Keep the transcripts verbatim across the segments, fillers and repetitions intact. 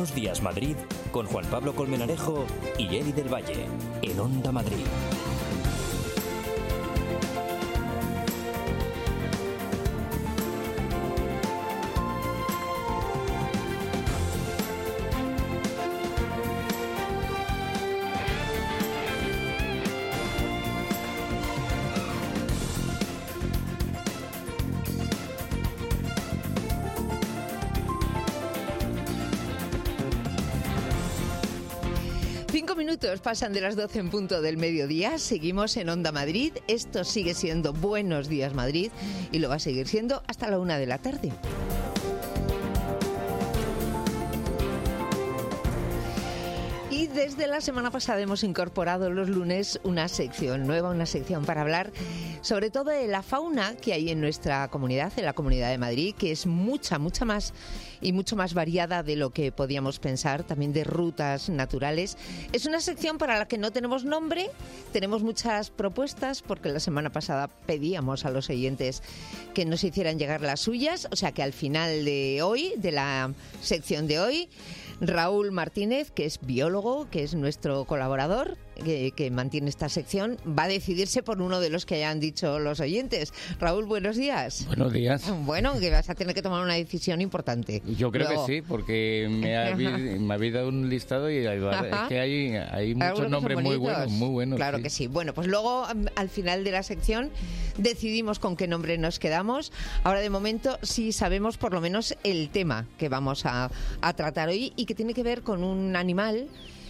Buenos Días Madrid con Juan Pablo Colmenarejo y Eli del Valle en Onda Madrid. Cinco minutos pasan de las doce en punto del mediodía. Seguimos en Onda Madrid. Esto sigue siendo Buenos Días Madrid y lo va a seguir siendo hasta la una de la tarde. Y desde la semana pasada hemos incorporado los lunes una sección nueva, una sección para hablar sobre todo de la fauna que hay en nuestra comunidad, en la Comunidad de Madrid, que es mucha, mucha más y mucho más variada de lo que podíamos pensar, también de rutas naturales. Es una sección para la que no tenemos nombre, tenemos muchas propuestas, porque la semana pasada pedíamos a los oyentes que nos hicieran llegar las suyas, o sea que al final de hoy, de la sección de hoy, Raúl Martínez, que es biólogo, que es nuestro colaborador, que, que mantiene esta sección, va a decidirse por uno de los que hayan dicho los oyentes. Raúl, buenos días. Buenos días. Bueno, que vas a tener que tomar una decisión importante. Yo creo Luego. que sí, porque me, habéis, me habéis dado un listado y hay, es que hay, hay muchos nombres muy buenos, muy buenos. Claro sí. que sí. Bueno, pues luego al final de la sección decidimos con qué nombre nos quedamos. Ahora de momento sí sabemos por lo menos el tema que vamos a, a tratar hoy y que tiene que ver con un animal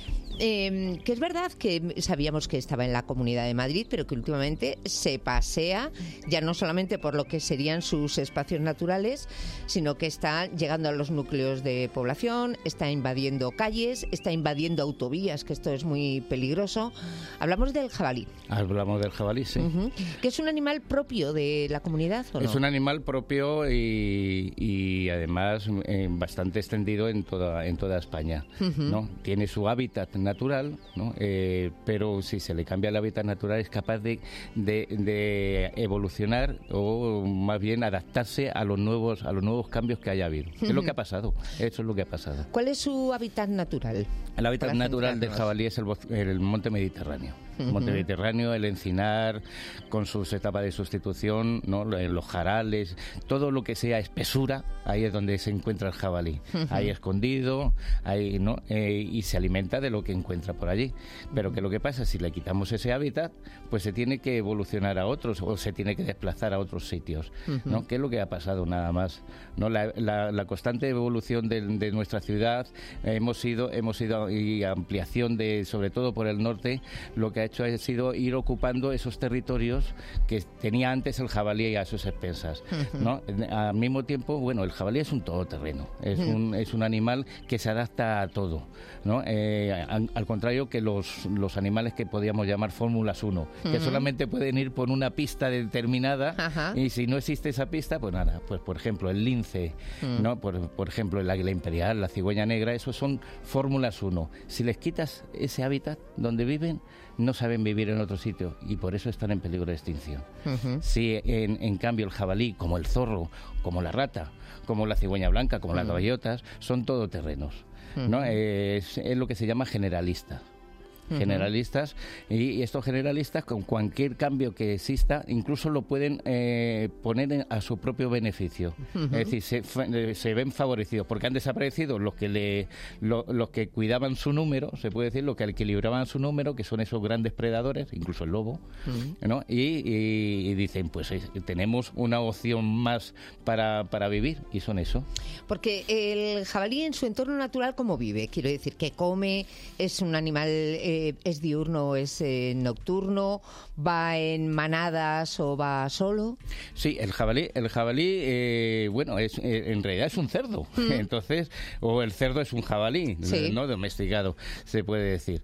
Eh, que es verdad que sabíamos que estaba en la Comunidad de Madrid, pero que últimamente se pasea, ya no solamente por lo que serían sus espacios naturales, sino que está llegando a los núcleos de población, está invadiendo calles, está invadiendo autovías, que esto es muy peligroso. Hablamos del jabalí. Hablamos del jabalí, sí. Uh-huh. ¿Que es un animal propio de la comunidad o no? Es un animal propio y, y además eh, bastante extendido en toda, en toda España, uh-huh. ¿no? Tiene su hábitat natural, ¿no? Eh, pero si se le cambia el hábitat natural es capaz de, de, de evolucionar o más bien adaptarse a los nuevos a los nuevos cambios que haya habido. Uh-huh. Es lo que ha pasado, eso es lo que ha pasado. ¿Cuál es su hábitat natural? El hábitat natural del jabalí es el, el monte Mediterráneo. Uh-huh. Monte Mediterráneo, el encinar, con sus etapas de sustitución, ¿no? Los jarales, todo lo que sea espesura, ahí es donde se encuentra el jabalí. Uh-huh. Ahí escondido, ahí, ¿no? Eh, y se alimenta de lo que encuentra por allí. Pero que lo que pasa, si le quitamos ese hábitat, pues se tiene que evolucionar a otros o se tiene que desplazar a otros sitios, uh-huh. ¿no? ¿Qué es lo que ha pasado nada más? ¿No? La, la, la constante evolución de, de nuestra ciudad, eh, hemos ido, hemos ido y ampliación de, sobre todo por el norte, lo que ha hecho ha sido ir ocupando esos territorios que tenía antes el jabalí a sus expensas, ¿no? Al mismo tiempo, bueno, el jabalí es un todoterreno, es un, es un animal que se adapta a todo, ¿no? Eh, al, al contrario que los, los animales que podíamos llamar Fórmulas uno, que uh-huh. solamente pueden ir por una pista determinada, uh-huh. y si no existe esa pista, pues nada, pues por ejemplo el lince, uh-huh. ¿no? Por, por ejemplo el águila imperial, la cigüeña negra, esos son Fórmulas uno. Si les quitas ese hábitat donde viven, no saben vivir en otro sitio y por eso están en peligro de extinción. Uh-huh. Si en, en cambio el jabalí, como el zorro, como la rata, como la cigüeña blanca, como uh-huh. las gavillotas, son todoterrenos, uh-huh. ¿no? Es, es lo que se llama generalista. generalistas y estos generalistas con cualquier cambio que exista incluso lo pueden eh, poner en, a su propio beneficio, uh-huh. es decir, se, se ven favorecidos porque han desaparecido los que le lo, los que cuidaban su número, se puede decir, los que equilibraban su número, que son esos grandes predadores, incluso el lobo, uh-huh. ¿no? y, y, y dicen, pues eh, tenemos una opción más para, para vivir y son eso. Porque el jabalí en su entorno natural, ¿cómo vive? Quiero decir, que come, es un animal eh, ¿es diurno o es eh, nocturno? ¿Va en manadas o va solo? Sí, el jabalí, el jabalí eh, bueno, es, eh, en realidad es un cerdo. Mm. Entonces, o el cerdo es un jabalí, sí. ¿no? Domesticado, se puede decir.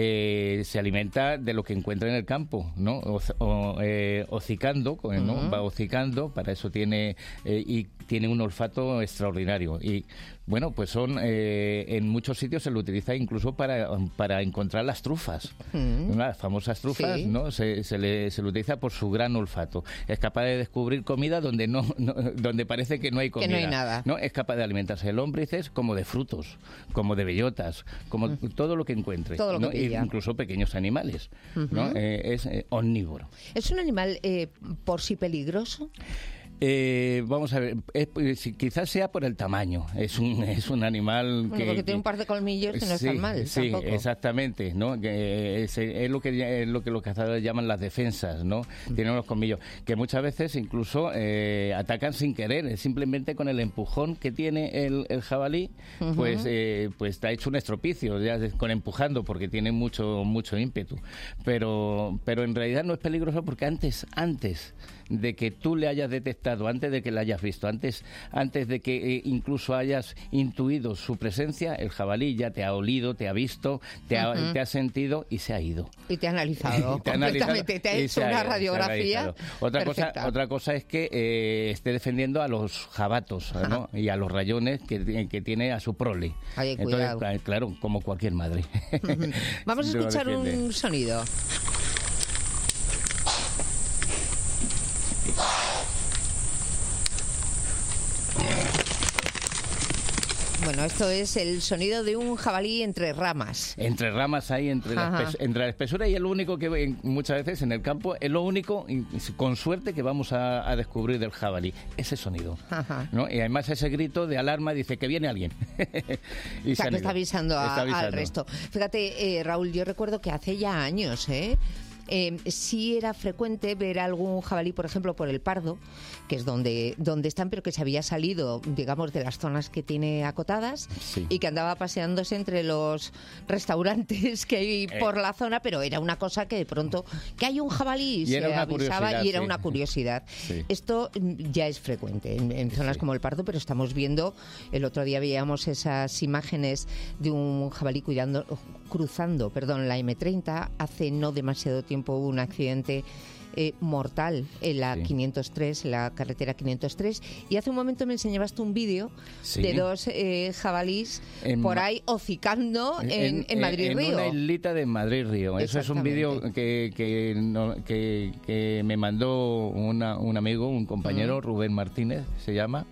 Eh, se alimenta de lo que encuentra en el campo, ¿no? O, o, eh, hocicando, ¿no? Uh-huh. Va hocicando, para eso tiene, eh, y tiene un olfato extraordinario. Y bueno, pues son, eh, en muchos sitios se lo utiliza incluso para, para encontrar las las trufas, Mm. las famosas trufas, Sí. ¿no? Se, se, le, se le utiliza por su gran olfato. Es capaz de descubrir comida donde no, no donde parece que no hay comida. Que no hay nada. ¿No? Es capaz de alimentarse de lombrices como de frutos, como de bellotas, como mm. todo lo que encuentre. Todo lo que ¿no? pilla. Incluso pequeños animales. Uh-huh. ¿no? Eh, es eh, omnívoro. ¿Es un animal eh, por sí peligroso? Eh, vamos a ver, es, quizás sea por el tamaño. Es un es un animal bueno, que porque tiene un par de colmillos que no sí, están mal. Sí, tampoco. exactamente, ¿no? Que es, es lo que es lo que los cazadores llaman las defensas, ¿no? Mm. Tienen unos colmillos que muchas veces incluso eh, atacan sin querer, simplemente con el empujón que tiene el, el jabalí, uh-huh. pues eh, pues está hecho un estropicio ya con empujando porque tiene mucho mucho ímpetu. Pero pero en realidad no es peligroso porque antes antes de que tú le hayas detectado, antes de que le hayas visto, antes, antes de que eh, incluso hayas intuido su presencia, el jabalí ya te ha olido, te ha visto, te, uh-huh. ha, te ha sentido y se ha ido. Y te ha analizado te completamente, analizado, te ha hecho una ido, radiografía otra perfecta. cosa, otra cosa es que eh, esté defendiendo a los jabatos, ¿no? Y a los rayones que, que tiene a su prole. Ay, Entonces, cuidado. claro, como cualquier madre. Uh-huh. Vamos a escuchar un sonido. Bueno, esto es el sonido de un jabalí entre ramas. Entre ramas ahí, entre la, espes- entre la espesura, y es lo único que ve muchas veces en el campo, es lo único, con suerte, que vamos a, a descubrir del jabalí, ese sonido. Ajá. ¿No? Y además ese grito de alarma dice que viene alguien. y o sea, que está avisando, a, está avisando al resto. Fíjate, eh, Raúl, yo recuerdo que hace ya años, ¿eh? Eh, sí era frecuente ver algún jabalí, por ejemplo, por el Pardo, que es donde, donde están, pero que se había salido, digamos, de las zonas que tiene acotadas, sí. y que andaba paseándose entre los restaurantes que hay eh. por la zona, pero era una cosa que de pronto, que hay un jabalí, y se avisaba y era sí. una curiosidad. Sí. Esto ya es frecuente en, en zonas sí. como el Pardo, pero estamos viendo, el otro día veíamos esas imágenes de un jabalí cuidando, cruzando, perdón, la eme treinta, hace no demasiado tiempo hubo un accidente eh, mortal en la sí. quinientos tres, en la carretera quinientos tres, y hace un momento me enseñabas tú un vídeo sí. de dos eh, jabalís en por ahí hocicando en, en, en Madrid en Río. En una islita de Madrid Río. Eso es un vídeo que, que, no, que, que me mandó una, un amigo, un compañero, uh-huh. Rubén Martínez se llama,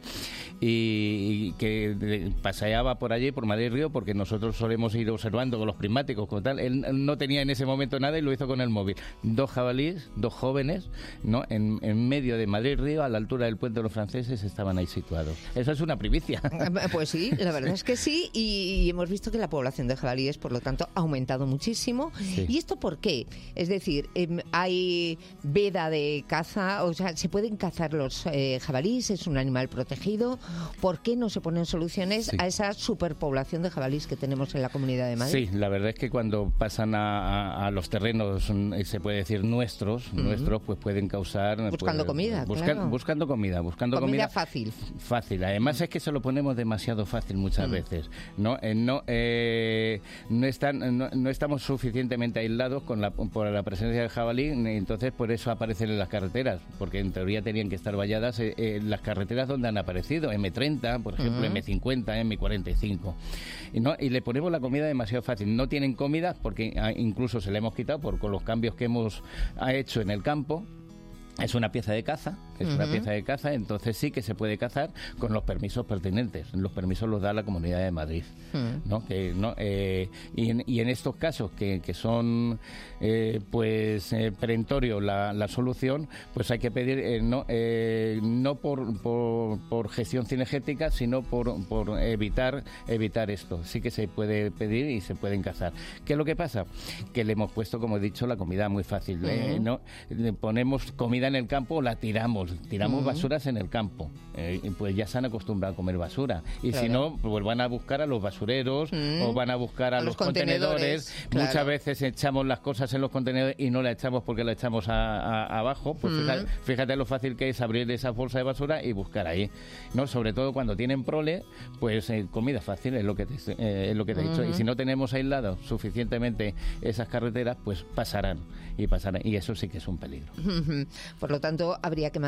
y, y que paseaba por allí, por Madrid Río, porque nosotros solemos ir observando con los prismáticos, con tal. Él no tenía en ese momento nada y lo hizo con el móvil. Dos jabalíes, dos jóvenes, ¿no? En, en medio de Madrid Río, a la altura del puente de los franceses, estaban ahí situados. Eso es una primicia. Pues sí, la verdad es que sí, y, y hemos visto que la población de jabalíes, por lo tanto, ha aumentado muchísimo. Sí. ¿Y esto por qué? Es decir, eh, hay veda de caza, o sea, ¿se pueden cazar los eh, jabalíes? ¿Es un animal protegido? ¿Por qué no se ponen soluciones sí. a esa superpoblación de jabalíes que tenemos en la Comunidad de Madrid? Sí, la verdad es que cuando pasan a, a, a los terrenos, se puede decir nuestros, uh-huh. nuestros, pues pueden causar... Buscando pues, comida, busca, claro. Buscando comida, buscando comida. comida fácil. Fácil. Además uh-huh. es que se lo ponemos demasiado fácil muchas uh-huh. veces. No, eh, no, eh, no, están, no, no estamos suficientemente aislados con la, por la presencia del jabalí, entonces por eso aparecen en las carreteras, porque en teoría tenían que estar valladas en eh, las carreteras donde han aparecido, eme treinta, por ejemplo, uh-huh. eme cincuenta, eme cuarenta y cinco. Y, no, y le ponemos la comida demasiado fácil. No tienen comida porque incluso se le hemos quitado por con los cambios que hemos hecho en el campo. Es una pieza de caza, es uh-huh. una pieza de caza, entonces sí que se puede cazar con los permisos pertinentes. Los permisos los da la Comunidad de Madrid, uh-huh. ¿no? Que, ¿no? Eh, y, en, y en estos casos que, que son eh, pues eh, perentorio la, la solución, pues hay que pedir eh, no eh, no por, por, por gestión cinegética, sino por, por evitar evitar esto. Sí que se puede pedir y se pueden cazar. ¿Qué es lo que pasa? Que le hemos puesto, como he dicho, la comida muy fácil. Uh-huh. eh, ¿no? Le ponemos comida en el campo, la tiramos, tiramos uh-huh. basuras en el campo, eh, pues ya se han acostumbrado a comer basura, y claro. si no, pues van a buscar a los basureros uh-huh. o van a buscar a, a los, los contenedores, contenedores. Claro. Muchas veces echamos las cosas en los contenedores y no las echamos porque las echamos a, a, abajo, pues uh-huh. fíjate, fíjate lo fácil que es abrir esa bolsa de basura y buscar ahí, ¿no? Sobre todo cuando tienen prole, pues eh, comida fácil es lo que te, eh, es lo que te uh-huh. he dicho, y si no tenemos aislado suficientemente esas carreteras, pues pasarán y pasarán, y eso sí que es un peligro. Uh-huh. Por lo tanto, habría que mantener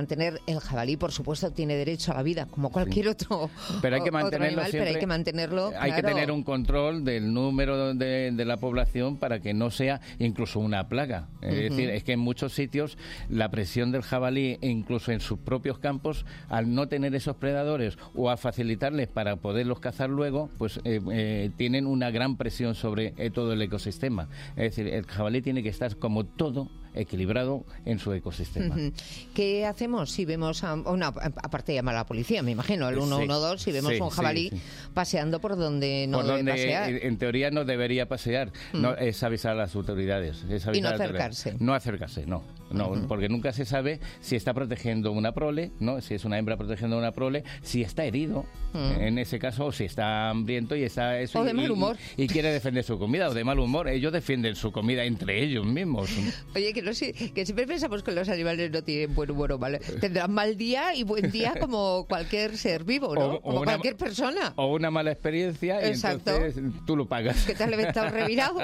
mantener el jabalí, por supuesto, tiene derecho a la vida, como cualquier sí. otro, pero hay que otro mantenerlo animal, siempre, pero hay que mantenerlo. Hay claro. que tener un control del número de, de la población para que no sea incluso una plaga. Es uh-huh. decir, es que en muchos sitios la presión del jabalí, incluso en sus propios campos, al no tener esos predadores o a facilitarles para poderlos cazar luego, pues eh, eh, tienen una gran presión sobre eh, todo el ecosistema. Es decir, el jabalí tiene que estar como todo equilibrado en su ecosistema. Uh-huh. ¿Qué hacemos si vemos, a, una, aparte de llamar a la policía, me imagino, el uno uno dos, si vemos sí, un jabalí sí, sí. paseando por donde no por debe donde, pasear? En teoría no debería pasear, uh-huh. no, es avisar a las autoridades. Es avisar y no acercarse. No acercarse, no, no uh-huh. porque nunca se sabe si está protegiendo una prole, ¿no? Si es una hembra protegiendo una prole, si está herido, uh-huh. en ese caso, o si está hambriento y está eso, o de y, mal humor. Y, y quiere defender su comida, o de mal humor. Ellos defienden su comida entre ellos mismos. Oye, que no sé, que siempre pensamos que los animales no tienen buen humor o mal. Tendrán mal día y buen día como cualquier ser vivo, ¿no? O, como o una, cualquier persona. O una mala experiencia. Exacto. Y entonces tú lo pagas. Que te has levantado revirado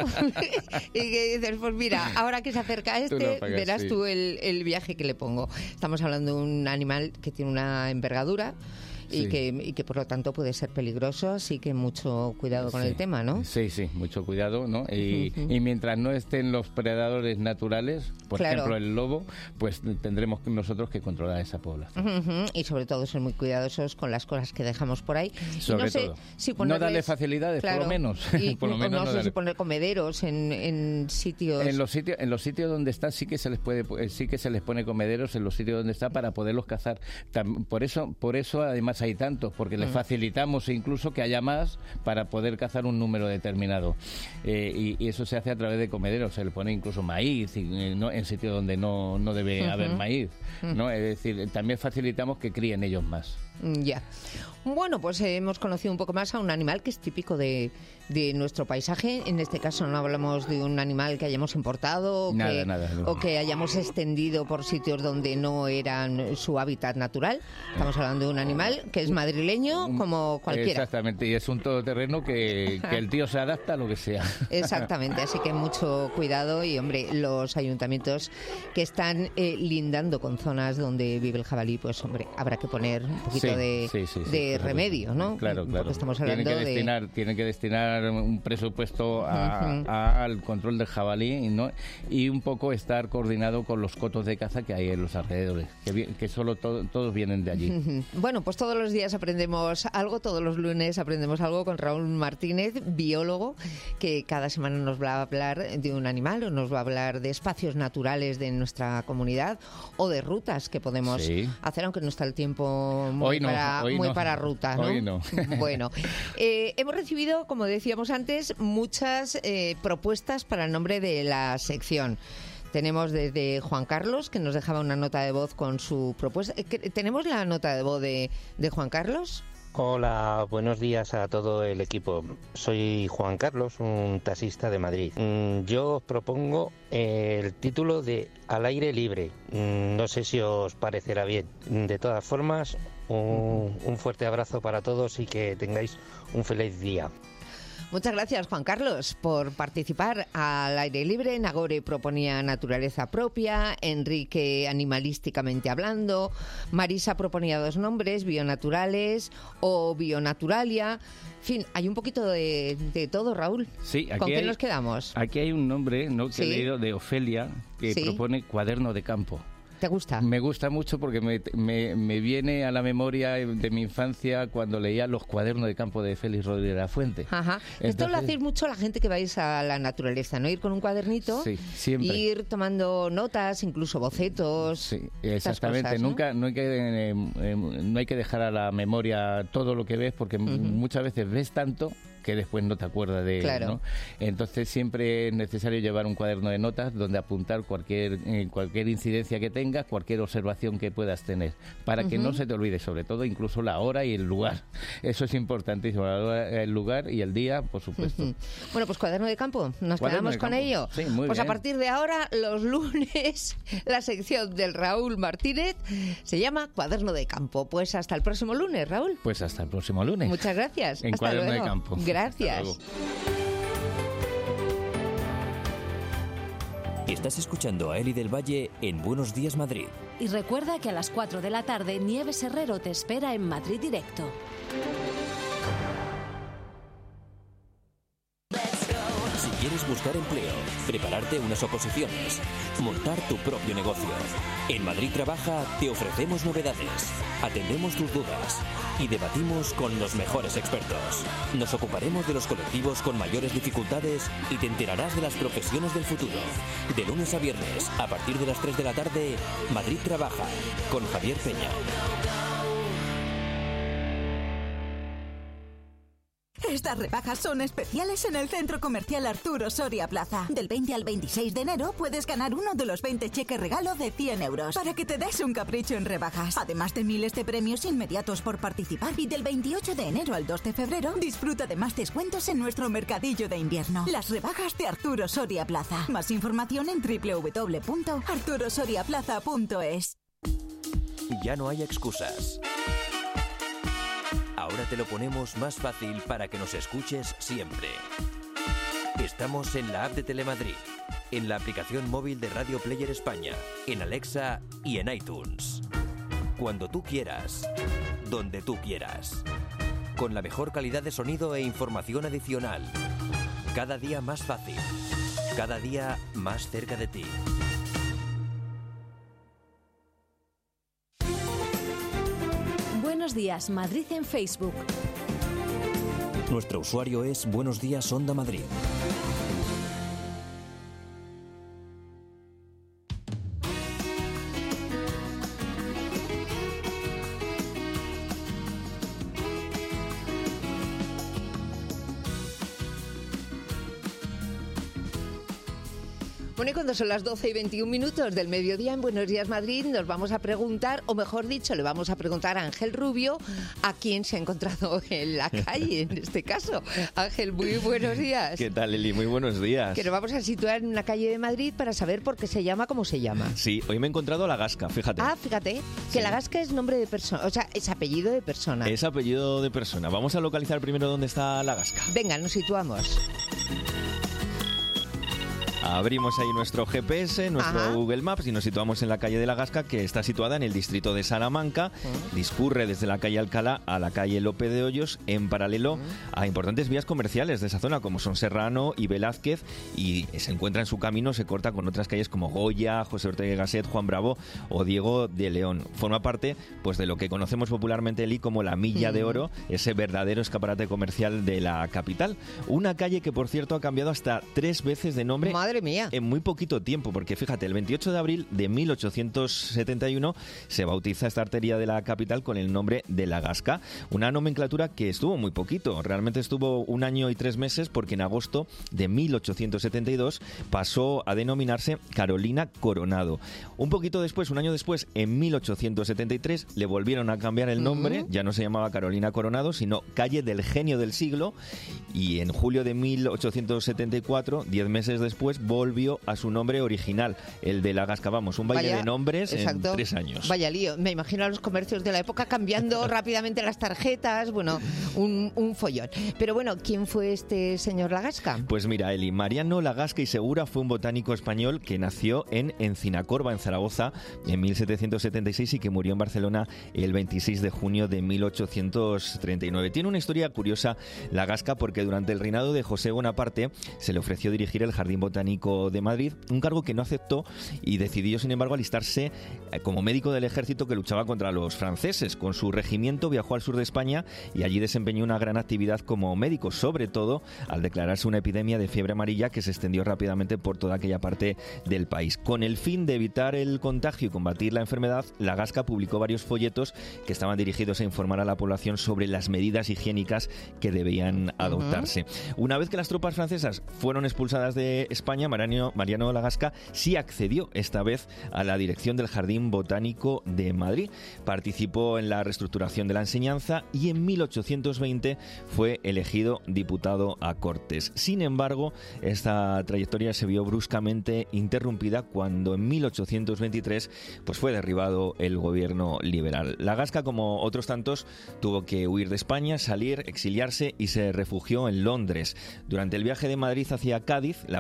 y que dices, pues mira, ahora que se acerca este, tú pagas, verás sí. tú el, el viaje que le pongo. Estamos hablando de un animal que tiene una envergadura y, sí. que, y que por lo tanto puede ser peligroso, así que mucho cuidado con sí. el tema, ¿no? Sí, sí, mucho cuidado, ¿no? Y, uh-huh. y mientras no estén los predadores naturales, por claro. ejemplo el lobo, pues tendremos nosotros que controlar esa población. Uh-huh. Y sobre todo ser muy cuidadosos con las cosas que dejamos por ahí. Sobre y no sé todo. Si ponerles, no darle facilidades, claro, por lo menos. Y por lo menos no, no no sé darle... si poner comederos en, en sitios... En los sitios en los sitios donde está sí que se les puede sí que se les pone comederos en los sitios donde está para poderlos cazar. Por eso por eso además hay tantos, porque les facilitamos incluso que haya más para poder cazar un número determinado. Eh, y, y eso se hace a través de comederos. Se le pone incluso maíz y, ¿no? en sitios donde no, no debe uh-huh. haber maíz, ¿no? Es decir, también facilitamos que críen ellos más. Ya. Bueno, pues eh, hemos conocido un poco más a un animal que es típico de, de nuestro paisaje. En este caso no hablamos de un animal que hayamos importado o, nada, que, nada, no. o que hayamos extendido por sitios donde no eran su hábitat natural. Estamos hablando de un animal que es madrileño como cualquiera. Exactamente, y es un todoterreno que, que el tío se adapta a lo que sea. Exactamente, así que mucho cuidado y, hombre, los ayuntamientos que están eh, lindando con zonas donde vive el jabalí, pues, hombre, habrá que poner un poquito sí, de, sí, sí, sí, de claro, remedio, ¿no? Claro, claro. Porque estamos hablando tienen que de... destinar, tienen que destinar un presupuesto a, uh-huh. a, al control del jabalí, ¿no? Y un poco estar coordinado con los cotos de caza que hay en los alrededores, que, que solo to, todos vienen de allí. Uh-huh. Bueno, pues todos los días aprendemos algo, todos los lunes aprendemos algo con Raúl Martínez, biólogo, que cada semana nos va a hablar de un animal o nos va a hablar de espacios naturales de nuestra comunidad o de rutas que podemos sí. hacer, aunque no está el tiempo muy hoy no, para, hoy muy no. para ruta, ¿no? Hoy no. Bueno, eh, hemos recibido, como decíamos antes, muchas eh, propuestas para el nombre de la sección. Tenemos desde Juan Carlos, que nos dejaba una nota de voz con su propuesta. ¿Tenemos la nota de voz de, de Juan Carlos? Hola, buenos días a todo el equipo. Soy Juan Carlos, un taxista de Madrid. Yo os propongo el título de Al aire libre. No sé si os parecerá bien. De todas formas, un, un fuerte abrazo para todos y que tengáis un feliz día. Muchas gracias, Juan Carlos, por participar al aire libre. Nagore proponía naturaleza propia, Enrique animalísticamente hablando, Marisa proponía dos nombres, bionaturales o bionaturalia. En fin, hay un poquito de, de todo, Raúl. Sí, aquí ¿Con qué hay, nos quedamos? Aquí hay un nombre, ¿no?, que ¿Sí? he leído de Ofelia, que ¿Sí? propone cuaderno de campo. ¿Te gusta? Me gusta mucho porque me, me, me viene a la memoria de mi infancia cuando leía los cuadernos de campo de Félix Rodríguez de la Fuente. Ajá. Entonces, esto lo hacéis mucho la gente que vais a la naturaleza, ¿no? Ir con un cuadernito, sí, siempre. Ir tomando notas, incluso bocetos. Sí, exactamente. Cosas, ¿no? Nunca, no hay que eh, eh, no hay que dejar a la memoria todo lo que ves, porque uh-huh. muchas veces ves tanto que después no te acuerdas de claro. ¿no? Entonces siempre es necesario llevar un cuaderno de notas donde apuntar cualquier eh, cualquier incidencia que tengas, cualquier observación que puedas tener, para uh-huh. que no se te olvide, sobre todo incluso la hora y el lugar. Eso es importantísimo, la hora, el lugar y el día, por supuesto. Uh-huh. Bueno, pues cuaderno de campo, ¿nos cuaderno quedamos con campo. ello? Sí, muy pues bien. A partir de ahora, los lunes, la sección del Raúl Martínez se llama Cuaderno de Campo. Pues hasta el próximo lunes, Raúl. Pues hasta el próximo lunes. Muchas gracias. En hasta Cuaderno luego. de Campo. Gracias. Estás escuchando a Eli del Valle en Buenos Días Madrid. Y recuerda que a las cuatro de la tarde Nieves Herrero te espera en Madrid Directo. Si quieres buscar empleo, prepararte unas oposiciones, montar tu propio negocio, en Madrid Trabaja te ofrecemos novedades, atendemos tus dudas y debatimos con los mejores expertos. Nos ocuparemos de los colectivos con mayores dificultades y te enterarás de las profesiones del futuro. De lunes a viernes, a partir de las tres de la tarde, Madrid Trabaja, con Javier Peña. Estas rebajas son especiales en el Centro Comercial Arturo Soria Plaza. Del veinte al veintiséis de enero puedes ganar uno de los veinte cheques regalo de cien euros para que te des un capricho en rebajas. Además de miles de premios inmediatos por participar. Y del veintiocho de enero al dos de febrero disfruta de más descuentos en nuestro mercadillo de invierno. Las rebajas de Arturo Soria Plaza. Más información en doble u doble u doble u punto arturo soria plaza punto es. Ya no hay excusas. Ahora te lo ponemos más fácil para que nos escuches siempre. Estamos en la app de Telemadrid, en la aplicación móvil de Radio Player España, en Alexa y en iTunes. Cuando tú quieras, donde tú quieras. Con la mejor calidad de sonido e información adicional. Cada día más fácil. Cada día más cerca de ti. Buenos días, Madrid en Facebook. Nuestro usuario es Buenos Días Onda Madrid. Bueno, y cuando son las doce y veintiún minutos del mediodía en Buenos Días Madrid, nos vamos a preguntar, o mejor dicho, le vamos a preguntar a Ángel Rubio a quién se ha encontrado en la calle, en este caso. Ángel, muy buenos días. ¿Qué tal, Eli? Muy buenos días. Que nos vamos a situar en una calle de Madrid para saber por qué se llama como se llama. Sí, hoy me he encontrado a La Gasca, fíjate. Ah, fíjate, que Sí. La Gasca es nombre de persona, o sea, es apellido de persona. Es apellido de persona. Vamos a localizar primero dónde está La Gasca. Venga, nos situamos. Abrimos ahí nuestro G P S, nuestro Ajá. Google Maps y nos situamos en la calle de La Gasca, que está situada en el distrito de Salamanca. Uh-huh. Discurre desde la calle Alcalá a la calle Lope de Hoyos, en paralelo uh-huh. a importantes vías comerciales de esa zona, como son Serrano y Velázquez, y se encuentra en su camino, se corta con otras calles como Goya, José Ortega y Gasset, Juan Bravo o Diego de León. Forma parte pues de lo que conocemos popularmente, Eli, como la Milla uh-huh. de Oro, ese verdadero escaparate comercial de la capital. Una calle que, por cierto, ha cambiado hasta tres veces de nombre. Madre mía. En muy poquito tiempo, porque fíjate, el veintiocho de abril de mil ochocientos setenta y uno se bautiza esta arteria de la capital con el nombre de La Gasca, una nomenclatura que estuvo muy poquito, realmente estuvo un año y tres meses, porque en agosto de mil ochocientos setenta y dos pasó a denominarse Carolina Coronado. Un poquito después, un año después, en mil ochocientos setenta y tres, le volvieron a cambiar el nombre, uh-huh. ya no se llamaba Carolina Coronado, sino Calle del Genio del Siglo, y en julio de mil ochocientos setenta y cuatro, diez meses después, volvió a su nombre original, el de La Gasca. Vamos, un baile Vaya, de nombres exacto. en tres años. Vaya lío. Me imagino a los comercios de la época cambiando rápidamente las tarjetas. Bueno, un, un follón. Pero bueno, ¿quién fue este señor La Gasca? Pues mira, Eli, Mariano La Gasca y Segura fue un botánico español que nació en Encinacorba, en Zaragoza, en mil setecientos setenta y seis y que murió en Barcelona el veintiséis de junio de mil ochocientos treinta y nueve. Tiene una historia curiosa La Gasca, porque durante el reinado de José Bonaparte se le ofreció dirigir el Jardín Botánico de Madrid, un cargo que no aceptó y decidió, sin embargo, alistarse como médico del ejército que luchaba contra los franceses. Con su regimiento viajó al sur de España y allí desempeñó una gran actividad como médico, sobre todo al declararse una epidemia de fiebre amarilla que se extendió rápidamente por toda aquella parte del país. Con el fin de evitar el contagio y combatir la enfermedad, La Gasca publicó varios folletos que estaban dirigidos a informar a la población sobre las medidas higiénicas que debían adoptarse. Uh-huh. Una vez que las tropas francesas fueron expulsadas de España, Mariano, Mariano La Gasca sí accedió esta vez a la dirección del Jardín Botánico de Madrid. Participó en la reestructuración de la enseñanza y en mil ochocientos veinte fue elegido diputado a Cortes. Sin embargo, esta trayectoria se vio bruscamente interrumpida cuando en mil ochocientos veintitrés pues fue derribado el gobierno liberal. La Gasca, como otros tantos, tuvo que huir de España, salir, exiliarse y se refugió en Londres. Durante el viaje de Madrid hacia Cádiz, la primera parte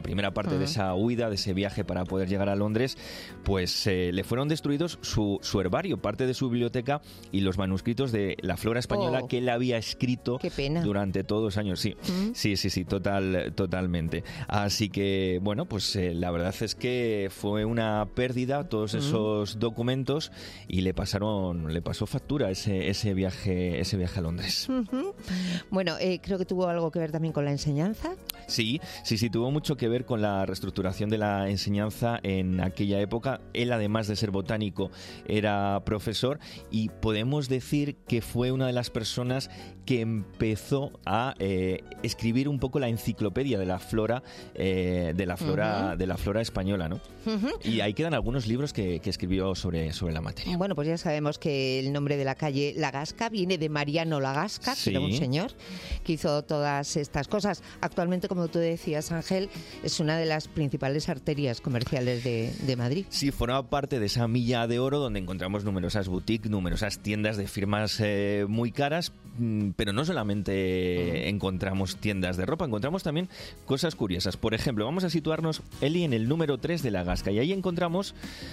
aparte uh-huh. de esa huida, de ese viaje para poder llegar a Londres, pues eh, le fueron destruidos su, su herbario, parte de su biblioteca y los manuscritos de la flora española oh. que él había escrito durante todos los años. Sí, uh-huh. sí, sí, sí, total, totalmente. Así que, bueno, pues eh, la verdad es que fue una pérdida todos uh-huh. esos documentos y le pasaron, le pasó factura ese, ese viaje, ese viaje a Londres. Uh-huh. Bueno, eh, creo que tuvo algo que ver también con la enseñanza. Sí, sí, sí, tuvo mucho que ver con la reestructuración de la enseñanza en aquella época. Él, además de ser botánico, era profesor y podemos decir que fue una de las personas que empezó a eh, escribir un poco la enciclopedia de la flora, eh, de la flora, uh-huh. de la flora española, ¿no? Uh-huh. Y ahí quedan algunos libros que, que escribió sobre, sobre la materia. Bueno, pues ya sabemos que el nombre de la calle La Gasca viene de Mariano La Gasca, sí. que era un señor que hizo todas estas cosas. Actualmente, como tú decías, Ángel, es una de las principales arterias comerciales de, de Madrid. Sí, forma parte de esa milla de oro donde encontramos numerosas boutiques, numerosas tiendas de firmas eh, muy caras, pero no solamente uh-huh. encontramos tiendas de ropa, encontramos también cosas curiosas. Por ejemplo, vamos a situarnos, Eli, en el número tres de La Gasca y ahí encontramos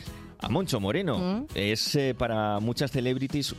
a Moncho Moreno. ¿Mm? Es eh, para muchas celebrities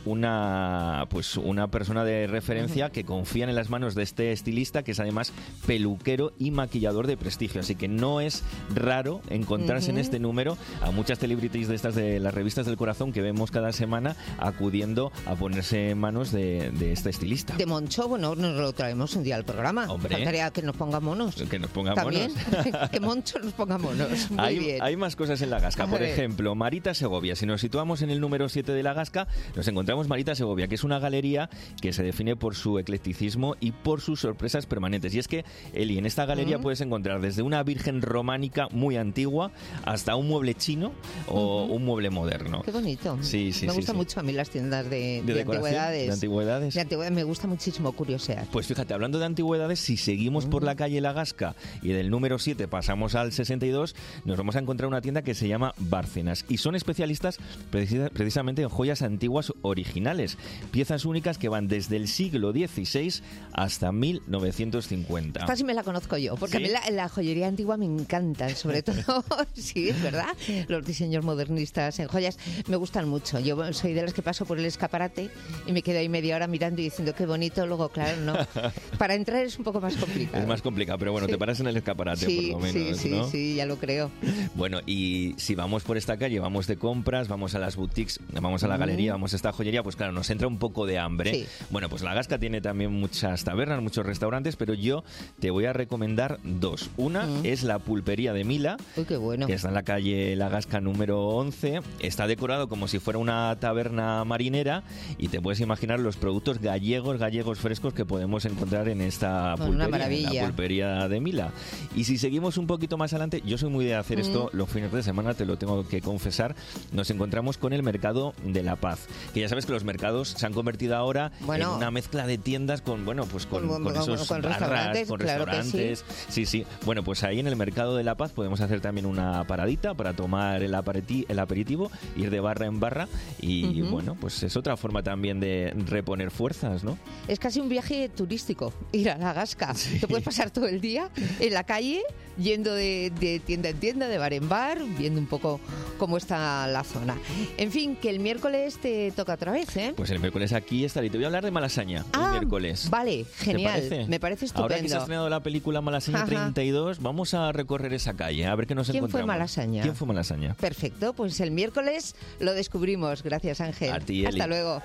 una pues una persona de referencia uh-huh. que confían en las manos de este estilista, que es además peluquero y maquillador de prestigio. Así que no es raro encontrarse uh-huh. en este número a muchas celebrities de estas de las revistas del corazón que vemos cada semana acudiendo a ponerse en manos de, de este estilista. De Moncho, bueno, nos lo traemos un día al programa. Hombre. Faltaría que nos ponga monos. Que nos ponga ¿También? monos. Que Moncho nos ponga monos. Muy hay, bien. Hay más cosas en La Gasca. Por ejemplo, Marita Segovia. Si nos situamos en el número siete de La Gasca, nos encontramos Marita Segovia, que es una galería que se define por su eclecticismo y por sus sorpresas permanentes. Y es que, Eli, en esta galería uh-huh. puedes encontrar desde una virgen románica muy antigua hasta un mueble chino o uh-huh. un mueble moderno. Qué bonito. Sí, sí, me sí, gusta sí. mucho a mí las tiendas de, de, de antigüedades. De antigüedades. De antigüedades. Me gusta muchísimo curiosear. Pues fíjate, hablando de antigüedades, si seguimos uh-huh. por la calle La Gasca y del número siete pasamos al sesenta y dos, nos vamos a encontrar una tienda que se llama Bárcenas y son especialistas precisamente en joyas antiguas originales, piezas únicas que van desde el siglo dieciséis hasta mil novecientos cincuenta. Esta sí me la conozco yo, porque ¿sí? a mí la, la joyería antigua me encantan, sobre todo, sí, es verdad, los diseños modernistas en joyas me gustan mucho. Yo soy de las que paso por el escaparate y me quedo ahí media hora mirando y diciendo qué bonito, luego claro, no. Para entrar es un poco más complicado. Es más complicado, pero bueno, sí. te paras en el escaparate sí, por lo menos, sí, ¿no? Sí, sí, ya lo creo. Bueno, y si vamos por esta calle, vamos de compras, vamos a las boutiques, vamos a la galería, vamos a esta joyería, pues claro, nos entra un poco de hambre. Sí. Bueno, pues La Gasca tiene también muchas tabernas, muchos restaurantes, pero yo te voy a recomendar dos. Una mm. es la Pulpería de Mila, Uy, qué bueno. que está en la calle La Gasca número once. Está decorado como si fuera una taberna marinera y te puedes imaginar los productos gallegos, gallegos frescos que podemos encontrar en esta bueno, pulpería, una maravilla. en la Pulpería de Mila. Y si seguimos un poquito más adelante, yo soy muy de hacer mm. esto los fines de semana, te lo tengo que confesar, nos encontramos con el Mercado de la Paz, que ya sabes que los mercados se han convertido ahora bueno, en una mezcla de tiendas con, bueno, pues con, con, con esos con barras, restaurantes, con claro restaurantes. Sí. sí, sí. Bueno, pues ahí en el Mercado de la Paz podemos hacer también una paradita para tomar el, aperiti el aperitivo, ir de barra en barra y uh-huh. bueno, pues es otra forma también de reponer fuerzas, ¿no? Es casi un viaje turístico, ir a La Gasca. Sí. Te puedes pasar todo el día en la calle, yendo de, de tienda en tienda, de bar en bar, viendo un poco cómo está la zona. En fin, que el miércoles te toca otra vez, ¿eh? Pues el miércoles aquí estaré. Te voy a hablar de Malasaña, ah, el miércoles. Vale, genial. ¿Te parece? Me parece estupendo. Ahora que se ha estrenado la película Malasaña Ajá. treinta y dos, vamos a recorrer esa calle, a ver qué nos ¿Quién encontramos. ¿Quién fue Malasaña? ¿Quién fue Malasaña? Perfecto, pues el miércoles lo descubrimos. Gracias, Ángel. A ti, Eli. Hasta luego.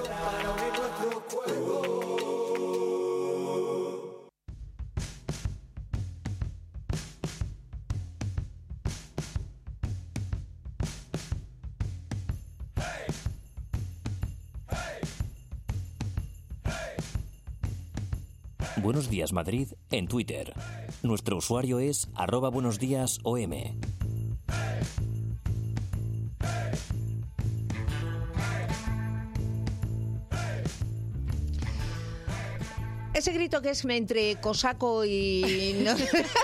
Buenos días Madrid en Twitter. Nuestro usuario es arroba buenos días O M. ese grito que es entre cosaco y... No,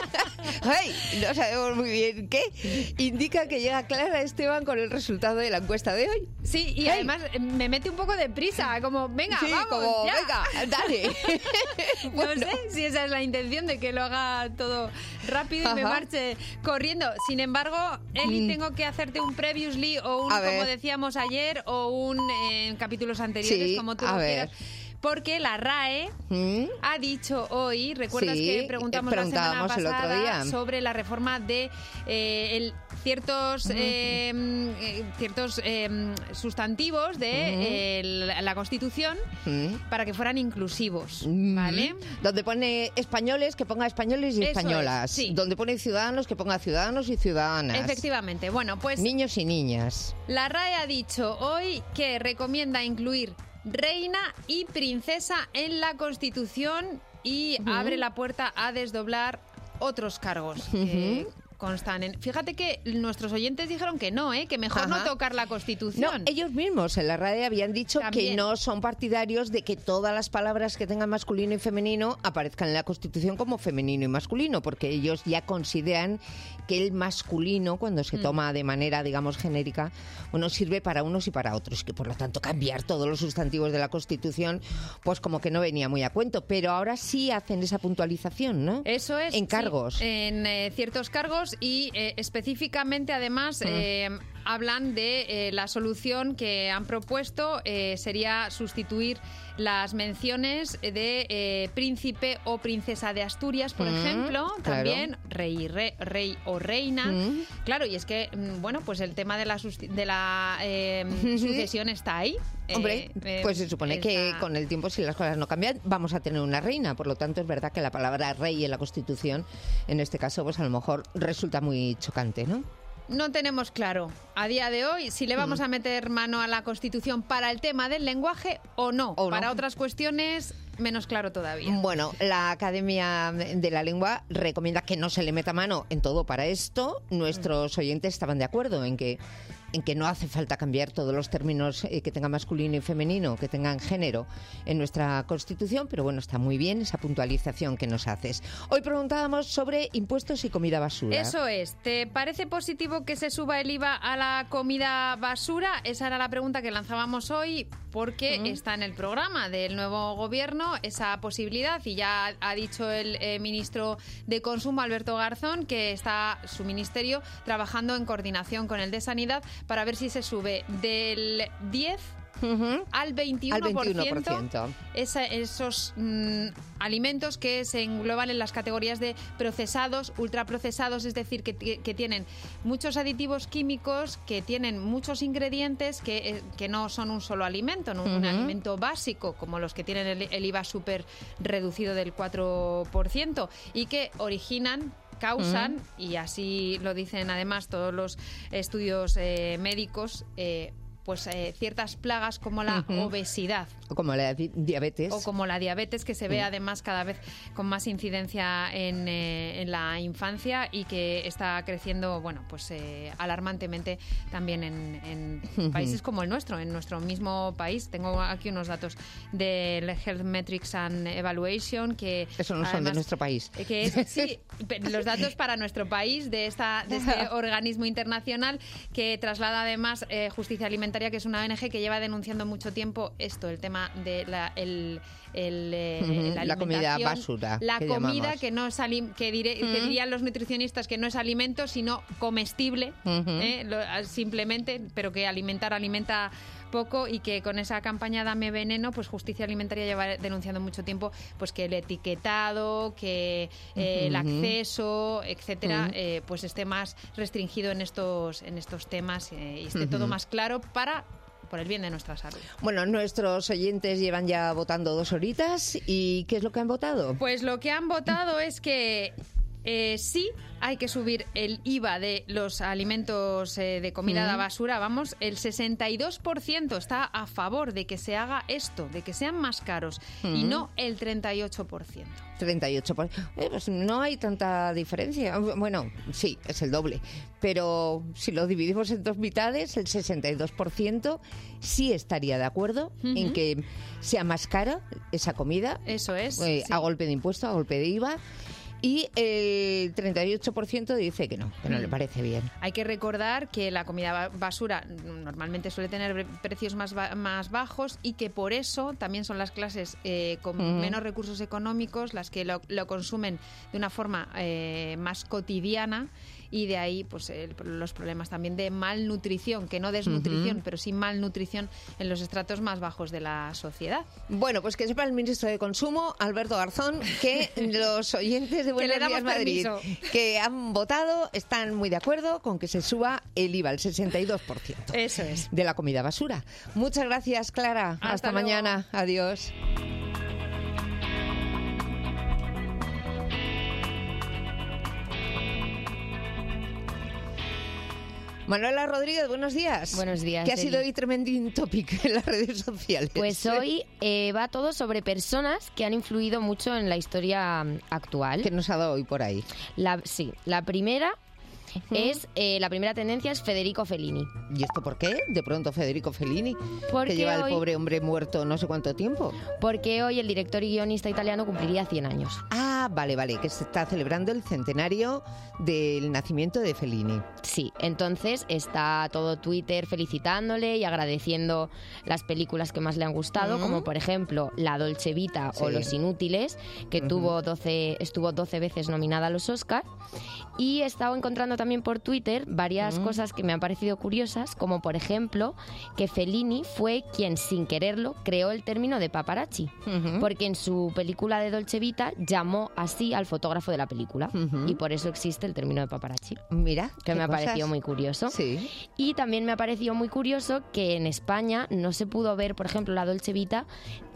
ay, no sabemos muy bien qué, indica que llega Clara Esteban con el resultado de la encuesta de hoy. Sí, y ay. además me mete un poco de prisa, como, venga, sí, vamos, como, ya. venga, dale. Bueno. No sé si esa es la intención de que lo haga todo rápido y Ajá. me marche corriendo. Sin embargo, Eli, mm. tengo que hacerte un previously o un, como decíamos ayer, o un en eh, capítulos anteriores, sí, como tú lo quieras. Porque la R A E ¿Mm? ha dicho hoy, ¿recuerdas sí, que preguntamos la semana pasada sobre la reforma de eh, el, ciertos, ¿Mm? eh, ciertos eh, sustantivos de ¿Mm? eh, la, la Constitución ¿Mm? para que fueran inclusivos, ¿vale? Donde pone españoles, que ponga españoles y Eso españolas. Es, sí. Donde pone ciudadanos, que ponga ciudadanos y ciudadanas. Efectivamente. Bueno, pues... Niños y niñas. La R A E ha dicho hoy que recomienda incluir reina y princesa en la Constitución y uh-huh. abre la puerta a desdoblar otros cargos que uh-huh. constan en... Fíjate que nuestros oyentes dijeron que no, ¿eh? Que mejor Ajá. no tocar la Constitución. No, ellos mismos en la R A E habían dicho También. que no son partidarios de que todas las palabras que tengan masculino y femenino aparezcan en la Constitución como femenino y masculino, porque ellos ya consideran que el masculino, cuando se toma mm. de manera, digamos, genérica, bueno, sirve para unos y para otros, que por lo tanto cambiar todos los sustantivos de la Constitución, pues como que no venía muy a cuento, pero ahora sí hacen esa puntualización, ¿no? Eso es. En cargos. Sí, en eh, ciertos cargos y eh, específicamente, además, mm. eh, hablan de eh, la solución que han propuesto, eh, sería sustituir las menciones de eh, príncipe o princesa de Asturias, por mm, ejemplo, claro. también rey, re, rey o reina. Mm. Claro, y es que, bueno, pues el tema de la, de la eh, sucesión está ahí. Hombre, eh, pues se supone está... que con el tiempo, si las cosas no cambian, vamos a tener una reina. Por lo tanto, es verdad que la palabra rey en la Constitución, en este caso, pues a lo mejor resulta muy chocante, ¿no? No tenemos claro a día de hoy si le vamos a meter mano a la Constitución para el tema del lenguaje o no. O para no. otras cuestiones, menos claro todavía. Bueno, la Academia de la Lengua recomienda que no se le meta mano en todo para esto. Nuestros oyentes estaban de acuerdo en que en que no hace falta cambiar todos los términos eh, que tengan masculino y femenino, que tengan género en nuestra Constitución, pero bueno, está muy bien esa puntualización que nos haces. Hoy preguntábamos sobre impuestos y comida basura. Eso es. ¿Te parece positivo que se suba el I V A a la comida basura? Esa era la pregunta que lanzábamos hoy, porque uh-huh. está en el programa del nuevo gobierno esa posibilidad, y ya ha dicho el eh, ministro de Consumo, Alberto Garzón, que está su ministerio trabajando en coordinación con el de Sanidad para ver si se sube del diez uh-huh. al veintiuno por ciento, al veintiuno por ciento. Esa, esos mm, alimentos que se engloban en las categorías de procesados, ultraprocesados, es decir, que, que tienen muchos aditivos químicos, que tienen muchos ingredientes que, que no son un solo alimento, no uh-huh. un alimento básico como los que tienen el, el I V A súper reducido del cuatro por ciento, y que originan causan, uh-huh. y así lo dicen además todos los estudios eh, médicos, eh, pues eh, ciertas plagas como la uh-huh. obesidad. O como la di- diabetes. O como la diabetes, que se ve uh-huh. además cada vez con más incidencia en, eh, en la infancia, y que está creciendo, bueno, pues eh, alarmantemente también en, en uh-huh. países como el nuestro, en nuestro mismo país. Tengo aquí unos datos del Health Metrics and Evaluation que... Eso no además, son de nuestro país. Que es, sí, los datos para nuestro país de, esta, de este organismo internacional que traslada además eh, Justicia Alimentaria, que es una O N Ge que lleva denunciando mucho tiempo esto, el tema de la, el, el, eh, uh-huh. la, la comida basura. La que comida llamamos. que no es alim- que, diré, uh-huh. que dirían los nutricionistas que no es alimento, sino comestible, uh-huh. eh, lo, simplemente, pero que alimentar alimenta poco, y que con esa campaña Dame Veneno, pues Justicia Alimentaria lleva denunciando mucho tiempo pues que el etiquetado, que eh, uh-huh. el acceso, etcétera, uh-huh. eh, pues esté más restringido en estos en estos temas eh, y esté uh-huh. todo más claro para por el bien de nuestra salud. Bueno, nuestros oyentes llevan ya votando dos horitas, ¿y qué es lo que han votado? Pues lo que han votado es que eh, sí hay que subir el I V A de los alimentos eh, de comida Mm. de basura. Vamos, el sesenta y dos por ciento está a favor de que se haga esto, de que sean más caros, Mm. y no el treinta y ocho por ciento. treinta y ocho por ciento. Eh, pues no hay tanta diferencia. Bueno, sí, es el doble. Pero si lo dividimos en dos mitades, el sesenta y dos por ciento sí estaría de acuerdo Ujú. en que sea más cara esa comida. Eso es. eh, sí. A golpe de impuesto, a golpe de I V A. Y el treinta y ocho por ciento dice que no, que no le parece bien. Hay que recordar que la comida ba- basura normalmente suele tener bre- precios más, ba- más bajos, y que por eso también son las clases eh, con Ujú. menos recursos económicos las que lo, lo consumen de una forma eh, más cotidiana, y de ahí pues el- los problemas también de malnutrición, que no desnutrición, Ujú. pero sí malnutrición en los estratos más bajos de la sociedad. Bueno, pues que sepa el ministro de Consumo, Alberto Garzón, que los oyentes de Que le Buenos damos Días Madrid permiso. que han votado están muy de acuerdo con que se suba el I V A al sesenta y dos por ciento Eso es. de la comida basura. Muchas gracias, Clara. Hasta Hasta luego. mañana. Adiós. Manuela Rodríguez, buenos días. Buenos días, ¿Qué ha Eli. sido hoy trending topic en las redes sociales? Pues hoy eh, va todo sobre personas que han influido mucho en la historia mm, actual. ¿Qué nos ha dado hoy por ahí? La, sí, la primera Ujú. es eh, la primera tendencia es Federico Fellini. ¿Y esto por qué? De pronto Federico Fellini, Porque que lleva el hoy- pobre hombre muerto no sé cuánto tiempo. Porque hoy el director y guionista italiano cumpliría cien años. Ah, vale, vale, que se está celebrando el centenario del nacimiento de Fellini. Sí, entonces está todo Twitter felicitándole y agradeciendo las películas que más le han gustado, Mm. como por ejemplo La Dolce Vita o Sí. Los Inútiles, que Ujú. tuvo doce, estuvo doce veces nominada a los Oscar. Y he estado encontrando también por Twitter varias Mm. cosas que me han parecido curiosas, como por ejemplo que Fellini fue quien sin quererlo creó el término de paparazzi, Ujú. porque en su película de Dolce Vita llamó así al fotógrafo de la película, Ujú. y por eso existe el término de paparazzi, Mira, que qué me ha cosas. parecido muy curioso. Sí. Y también me ha parecido muy curioso que en España no se pudo ver, por ejemplo, la Dolce Vita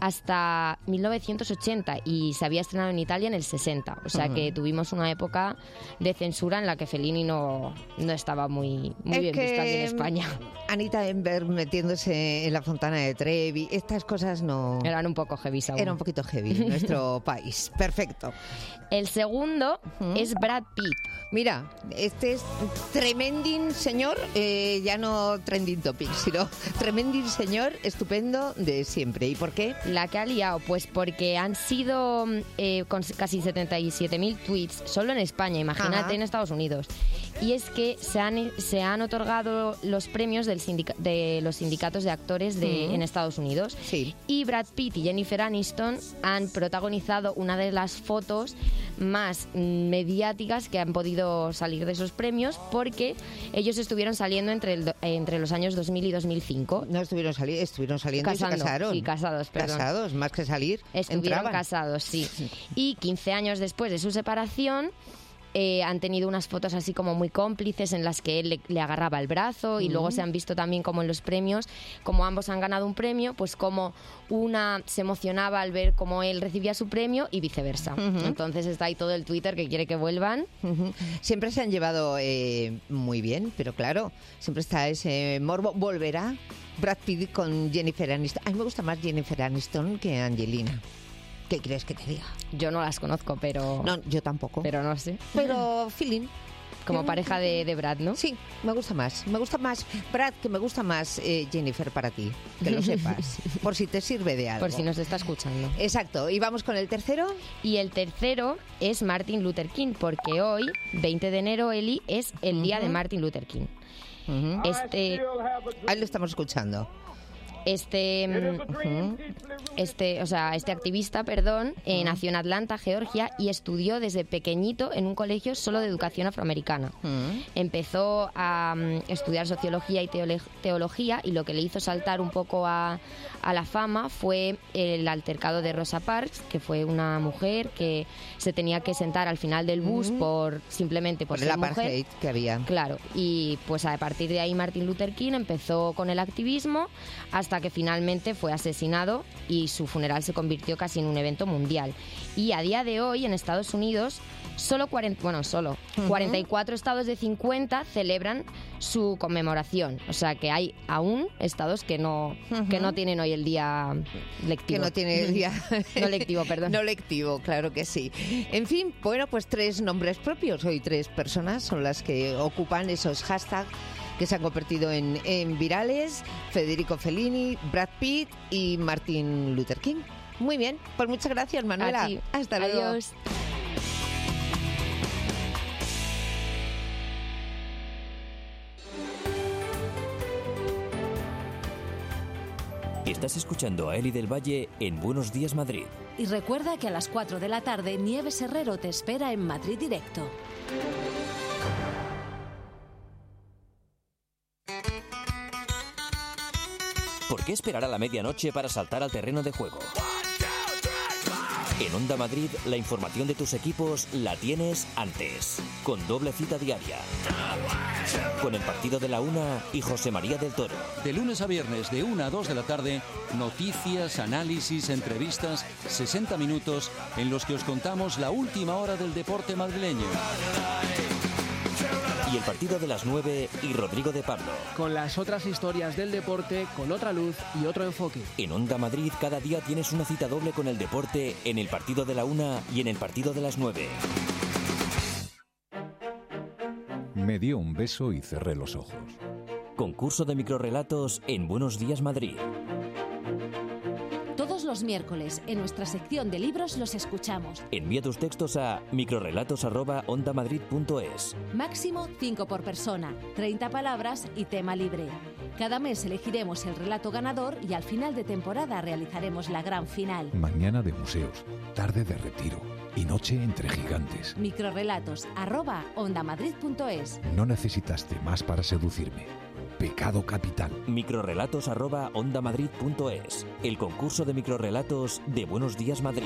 hasta mil novecientos ochenta, y se había estrenado en Italia en el sesenta. O sea Ujú. que tuvimos una época de censura en la que Fellini no, no estaba muy, muy Es bien que, visto aquí en España. Anita Ember metiéndose en la Fontana de Trevi, estas cosas no... Eran un poco heavy aún. Era un poquito heavy en nuestro país. Perfecto. El segundo Ujú. es Brad Pitt. Mira, este es tremendín señor, eh, ya no trending topic, sino tremendín señor estupendo de siempre. ¿Y por qué? La que ha liado, pues porque han sido eh, con casi setenta y siete mil tweets solo en España, imagínate. Ajá. En Estados Unidos. Y es que se han, se han otorgado los premios del sindica- de los sindicatos de actores de, Mm. en Estados Unidos. Sí. Y Brad Pitt y Jennifer Aniston han protagonizado una de las fotos más mm, mediáticas que han podido salir de esos premios, porque ellos estuvieron saliendo entre, el do- entre los años dos mil y dos mil cinco. No estuvieron, sali estuvieron saliendo y Casando, se casaron. sí, casados, perdón. Casados, más que salir. Estuvieron entraban. casados, sí. Y quince años después de su separación, eh, han tenido unas fotos así como muy cómplices en las que él le, le agarraba el brazo, y Mm. luego se han visto también como en los premios, como ambos han ganado un premio, pues como una se emocionaba al ver cómo él recibía su premio y viceversa. Ujú. Entonces está ahí todo el Twitter que quiere que vuelvan. Ujú. Siempre se han llevado eh, muy bien, pero claro, siempre está ese morbo. Volverá Brad Pitt con Jennifer Aniston. A mí me gusta más Jennifer Aniston que Angelina. ¿Qué crees que te diga? Yo no las conozco, pero No, yo tampoco. pero no sé. Pero feeling. Como pareja de, de Brad, ¿no? Sí, me gusta más. Me gusta más Brad, que me gusta más eh, Jennifer para ti. Que lo sepas. Por si te sirve de algo. Por si nos está escuchando. Exacto. ¿Y vamos con el tercero? Y el tercero es Martin Luther King, porque hoy, veinte de enero, Eli, es el día de Martin Luther King. Ujú. Este, Ahí lo estamos escuchando. este, mm, este, o sea, este activista, perdón, eh, nació en Atlanta, Georgia, y estudió desde pequeñito en un colegio solo de educación afroamericana. Mm. Empezó a mm, estudiar sociología y teole- teología, y lo que le hizo saltar un poco a, a la fama fue el altercado de Rosa Parks, que fue una mujer que se tenía que sentar al final del bus Mm. por simplemente por, Por el ser mujer. apartheid que había. Claro, y pues a partir de ahí Martin Luther King empezó con el activismo hasta hasta que finalmente fue asesinado y su funeral se convirtió casi en un evento mundial. Y a día de hoy en Estados Unidos solo cuarenta, bueno, solo uh-huh. cuarenta y cuatro estados de cincuenta celebran su conmemoración. O sea que hay aún estados que no uh-huh. que no tienen hoy el día lectivo. Que no tiene el día no lectivo, perdón. No lectivo, claro que sí. En fin, bueno, pues tres nombres propios. Hoy tres personas son las que ocupan esos hashtags que se han convertido en, en virales: Federico Fellini, Brad Pitt y Martin Luther King. Muy bien, pues muchas gracias, Manuela. A ti. Hasta luego. Adiós. Estás escuchando a Eli del Valle en Buenos Días Madrid. Y recuerda que a las cuatro de la tarde Nieves Herrero te espera en Madrid Directo. ¿Por qué esperar a la medianoche para saltar al terreno de juego? En Onda Madrid, la información de tus equipos la tienes antes, con doble cita diaria. Con el partido de la una y José María del Toro. De lunes a viernes, de una a dos de la tarde, noticias, análisis, entrevistas, sesenta minutos en los que os contamos la última hora del deporte madrileño. Y el partido de las nueve y Rodrigo de Pablo. Con las otras historias del deporte, con otra luz y otro enfoque. En Onda Madrid cada día tienes una cita doble con el deporte en el partido de la una y en el partido de las nueve. Me dio un beso y cerré los ojos. Concurso de microrrelatos en Buenos Días Madrid. Todos los miércoles, en nuestra sección de libros, los escuchamos. Envía tus textos a microrrelatos arroba ondamadrid punto es. Máximo cinco por persona, treinta palabras y tema libre. Cada mes elegiremos el relato ganador y al final de temporada realizaremos la gran final. Mañana de museos, tarde de retiro y noche entre gigantes. Microrrelatos arroba ondamadrid punto es. No necesitaste más para seducirme. Pecado capital. Microrrelatos arroba ondamadrid punto es. El concurso de microrrelatos de Buenos Días Madrid.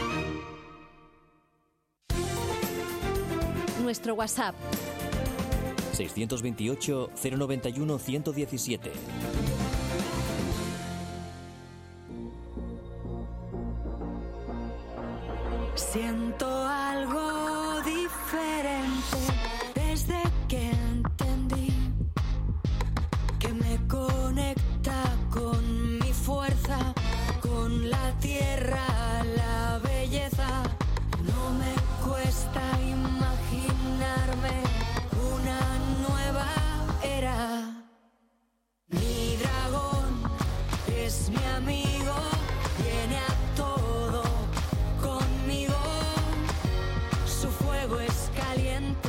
Nuestro WhatsApp seiscientos veintiocho, cero noventa y uno, ciento diecisiete. Siento algo diferente desde que entendí que me conecta con mi fuerza, con la tierra, la belleza. No me cuesta imaginarme una nueva era. Mi dragón es mi amigo, viene a todo conmigo. Su fuego es caliente,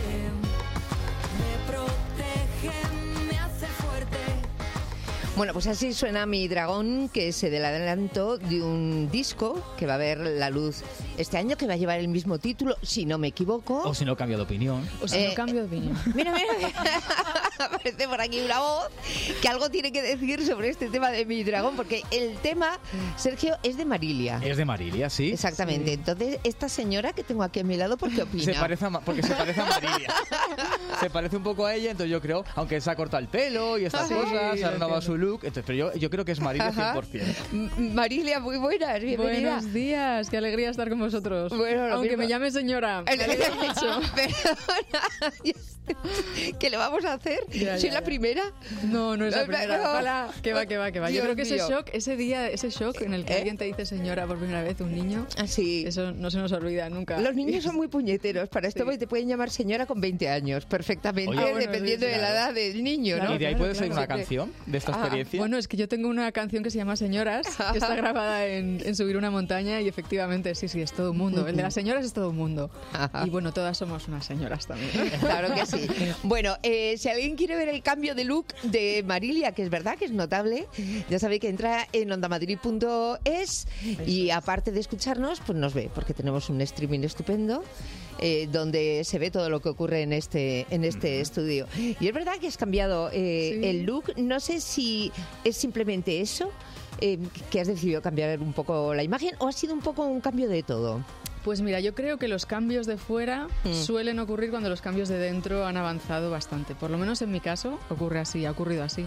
me protege, me hace fuerte. Bueno, pues así suena Mi Dragón, que es el adelanto de un disco que va a ver la luz este año, que va a llevar el mismo título, si no me equivoco. O si no cambio de opinión. O si Eh, no cambio de opinión. Mira, mira, mira. Aparece por aquí una voz que algo tiene que decir sobre este tema de Mi Dragón, porque el tema, Sergio, es de Marilia. Es de Marilia, sí. Exactamente. Sí. Entonces, esta señora que tengo aquí a mi lado, ¿por qué opina? Se parece a, Ma- porque se parece a Marilia. Se parece un poco a ella, entonces yo creo, aunque se ha cortado el pelo y estas Sí, cosas, se ha lo renovado entiendo. su look, entonces, pero yo, yo creo que es Marilia Ajá. cien por ciento. M- Marilia, muy buenas, bienvenida. Buenos días, qué alegría estar con vosotros. Bueno, lo Aunque mismo. me llame señora. Me alegra mucho. Perdona, ¿qué le vamos a hacer? Ya, ¿Soy ya, la ya. primera? No, no es la No, primera. no. Ojalá. Que va, que va, que va. Yo Dios creo que ese mío. shock, ese día, ese shock en el que ¿Eh? alguien te dice señora por primera vez, un niño, Así. eso no se nos olvida nunca. Los niños son muy puñeteros. Para esto Sí. te pueden llamar señora con veinte años, perfectamente, Oye, Ah, bueno, dependiendo sí, de la claro. edad del niño, ¿no? y de ahí claro, puede salir claro. una canción de esta Ah, experiencia. Bueno, es que yo tengo una canción que se llama Señoras, que está grabada en, en Subir una montaña y efectivamente, sí, sí, es todo un mundo. El de las señoras es todo un mundo. Ajá. Y bueno, todas somos unas señoras también. Claro que sí. Bueno, eh, si alguien quiere ver el cambio de look de Marilia, que es verdad que es notable, ya sabe que entra en ondamadrid punto es y aparte de escucharnos, pues nos ve, porque tenemos un streaming estupendo eh, donde se ve todo lo que ocurre en este, en este estudio. Y es verdad que has cambiado eh, Sí. el look. No sé si es simplemente eso, eh, que has decidido cambiar un poco la imagen, o ha sido un poco un cambio de todo. Pues mira, yo creo que los cambios de fuera mm. suelen ocurrir cuando los cambios de dentro han avanzado bastante. Por lo menos en mi caso ocurre así, ha ocurrido así.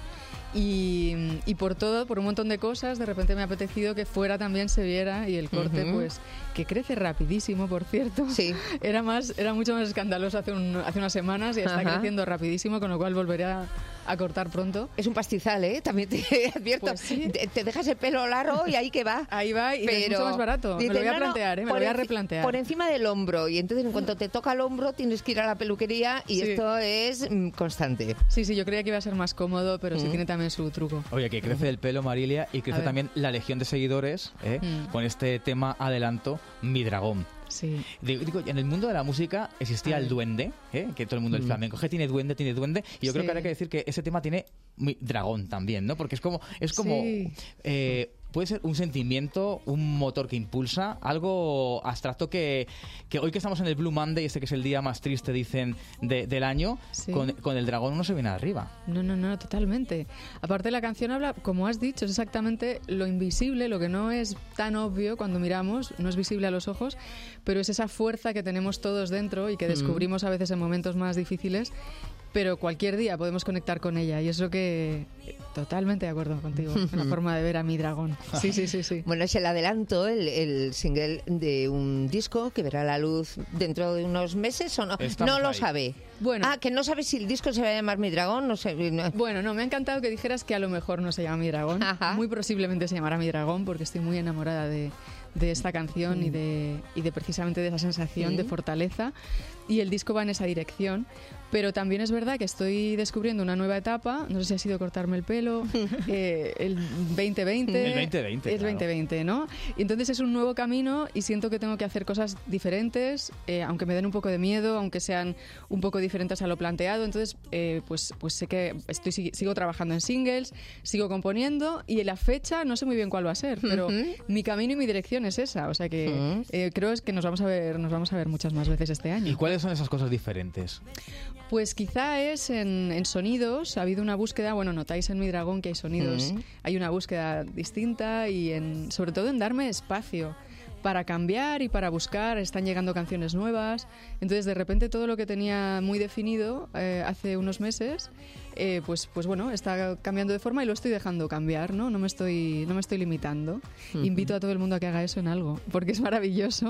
Y, y por todo, por un montón de cosas, de repente me ha apetecido que fuera también se viera y el corte, uh-huh. pues, que crece rapidísimo, por cierto. Sí. Era más, era mucho más escandaloso hace, un, hace unas semanas y está uh-huh. creciendo rapidísimo, con lo cual volveré a, a cortar pronto. Es un pastizal, ¿eh? También te advierto. Pues sí. te, te dejas el pelo largo y ahí que va. Ahí va y Pero es mucho más barato. Dice, me lo voy a plantear, ¿eh? Me lo voy a replantear. Por encima del hombro. Y entonces, en cuanto te toca el hombro, tienes que ir a la peluquería y sí. esto es mm, constante. Sí, sí, yo creía que iba a ser más cómodo, pero mm. sí tiene también su truco. Oye, que crece el pelo, Marilia, y crece también la legión de seguidores ¿eh? mm. con este tema adelanto, Mi Dragón. Sí. Digo, en el mundo de la música existía el duende, ¿eh? que todo el mundo del flamenco que tiene duende, tiene duende, y yo sí. creo que habrá que decir que ese tema tiene mi dragón también, ¿no? Porque es como, es como sí. eh, puede ser un sentimiento, un motor que impulsa, algo abstracto que, que hoy que estamos en el Blue Monday, este que es el día más triste, dicen, de, del año, sí. con, con el dragón uno se viene arriba. No, no, no, totalmente. Aparte la canción habla, como has dicho, es exactamente lo invisible, lo que no es tan obvio cuando miramos, no es visible a los ojos, pero es esa fuerza que tenemos todos dentro y que descubrimos a veces en momentos más difíciles, pero cualquier día podemos conectar con ella y es lo que... Totalmente de acuerdo contigo, en la forma de ver a Mi Dragón. Sí, sí, sí, sí. Bueno, es el adelanto, el, el single de un disco que verá la luz dentro de unos meses o no. Estamos no lo ahí. sabe. Bueno. Ah, que no sabe si el disco se va a llamar Mi Dragón, no sé. No. Bueno, no, me ha encantado que dijeras que a lo mejor no se llama Mi Dragón. Ajá. Muy posiblemente se llamará Mi Dragón porque estoy muy enamorada de... de esta canción mm. y, de, y de precisamente de esa sensación mm. de fortaleza, y el disco va en esa dirección, pero también es verdad que estoy descubriendo una nueva etapa, no sé si ha sido cortarme el pelo, eh, el veinte veinte, el veinte veinte, el claro. veinte veinte, ¿no? Y entonces es un nuevo camino y siento que tengo que hacer cosas diferentes, eh, aunque me den un poco de miedo, aunque sean un poco diferentes a lo planteado, entonces eh, pues, pues sé que estoy sigo trabajando en singles, sigo componiendo y la fecha no sé muy bien cuál va a ser, pero uh-huh. mi camino y mi dirección es esa, o sea que uh-huh. eh, creo es que nos vamos a ver nos vamos a ver muchas más veces este año. ¿Y cuáles son esas cosas diferentes? Pues quizá es en, en sonidos, ha habido una búsqueda, bueno, notáis en Mi Dragón que hay sonidos, uh-huh. hay una búsqueda distinta y en, sobre todo en darme espacio para cambiar y para buscar, están llegando canciones nuevas, entonces de repente todo lo que tenía muy definido eh, hace unos meses, eh, pues, pues bueno, está cambiando de forma y lo estoy dejando cambiar, ¿no? No me estoy, no me estoy limitando. Uh-huh. Invito a todo el mundo a que haga eso en algo, porque es maravilloso,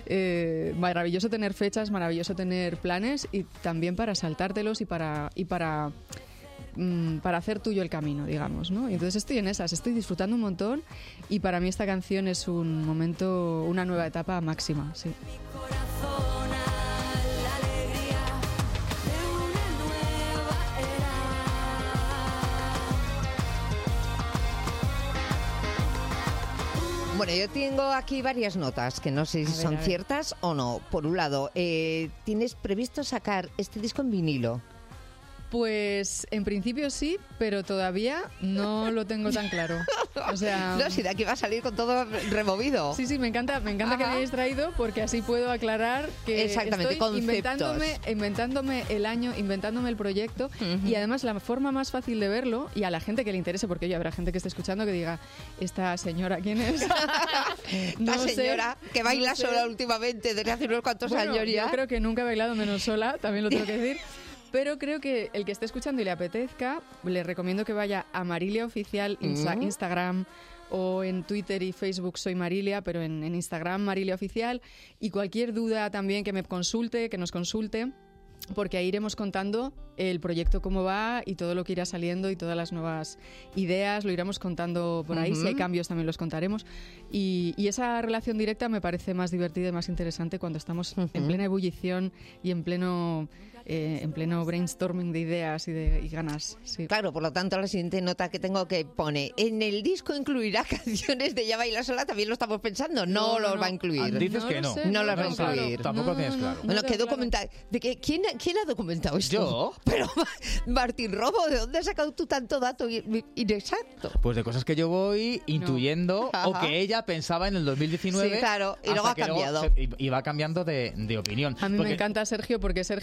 eh, maravilloso tener fechas, maravilloso tener planes y también para saltártelos y para... Y para para hacer tuyo el camino, digamos, ¿no? Y entonces estoy en esas, estoy disfrutando un montón y para mí esta canción es un momento, una nueva etapa máxima, sí. Bueno, yo tengo aquí varias notas que no sé si son ciertas o no. Por un lado, eh, ¿tienes previsto sacar este disco en vinilo? Pues en principio sí, pero todavía no lo tengo tan claro. O sea, no, si de aquí va a salir con todo removido. Sí, sí, me encanta, me encanta que me hayáis traído porque así puedo aclarar que exactamente, estoy conceptos. inventándome, inventándome el año, inventándome el proyecto uh-huh. y además la forma más fácil de verlo y a la gente que le interese, porque oye, habrá gente que esté escuchando que diga, ¿esta señora quién es? no La señora sé, que baila no sola sé. últimamente desde hace unos cuantos bueno, años ya. Yo creo que nunca he bailado menos sola, también lo tengo que decir. Pero creo que el que esté escuchando y le apetezca, le recomiendo que vaya a Marilia Oficial, insta- mm. Instagram o en Twitter y Facebook soy Marilia, pero en, en Instagram Marilia Oficial. Y cualquier duda también que me consulte, que nos consulte, porque ahí iremos contando el proyecto cómo va y todo lo que irá saliendo y todas las nuevas ideas, lo iremos contando por ahí, uh-huh. si hay cambios también los contaremos y, y esa relación directa me parece más divertida y más interesante cuando estamos uh-huh. en plena ebullición y en pleno eh, en pleno brainstorming de ideas y de y ganas. Sí. Claro, por lo tanto la siguiente nota que tengo que pone, en el disco incluirá canciones de Ya Baila Sola, también lo estamos pensando, no, no los no, va a incluir. Dices no que no. Sé, no, no los va a Claro, incluir. tampoco no, tienes claro. No, bueno, no ¿qué documenta? ¿De qué? ¿Quién, ¿Quién ha documentado esto? ¿Yo? Pero Martín Robo, ¿de dónde has sacado tú tanto dato inexacto? Pues de cosas que yo voy intuyendo no. o que ella pensaba en el dos mil diecinueve. Sí, claro, y luego ha cambiado. Luego se, y, y va cambiando de, de opinión. A mí porque... me encanta Sergio porque Sergio todo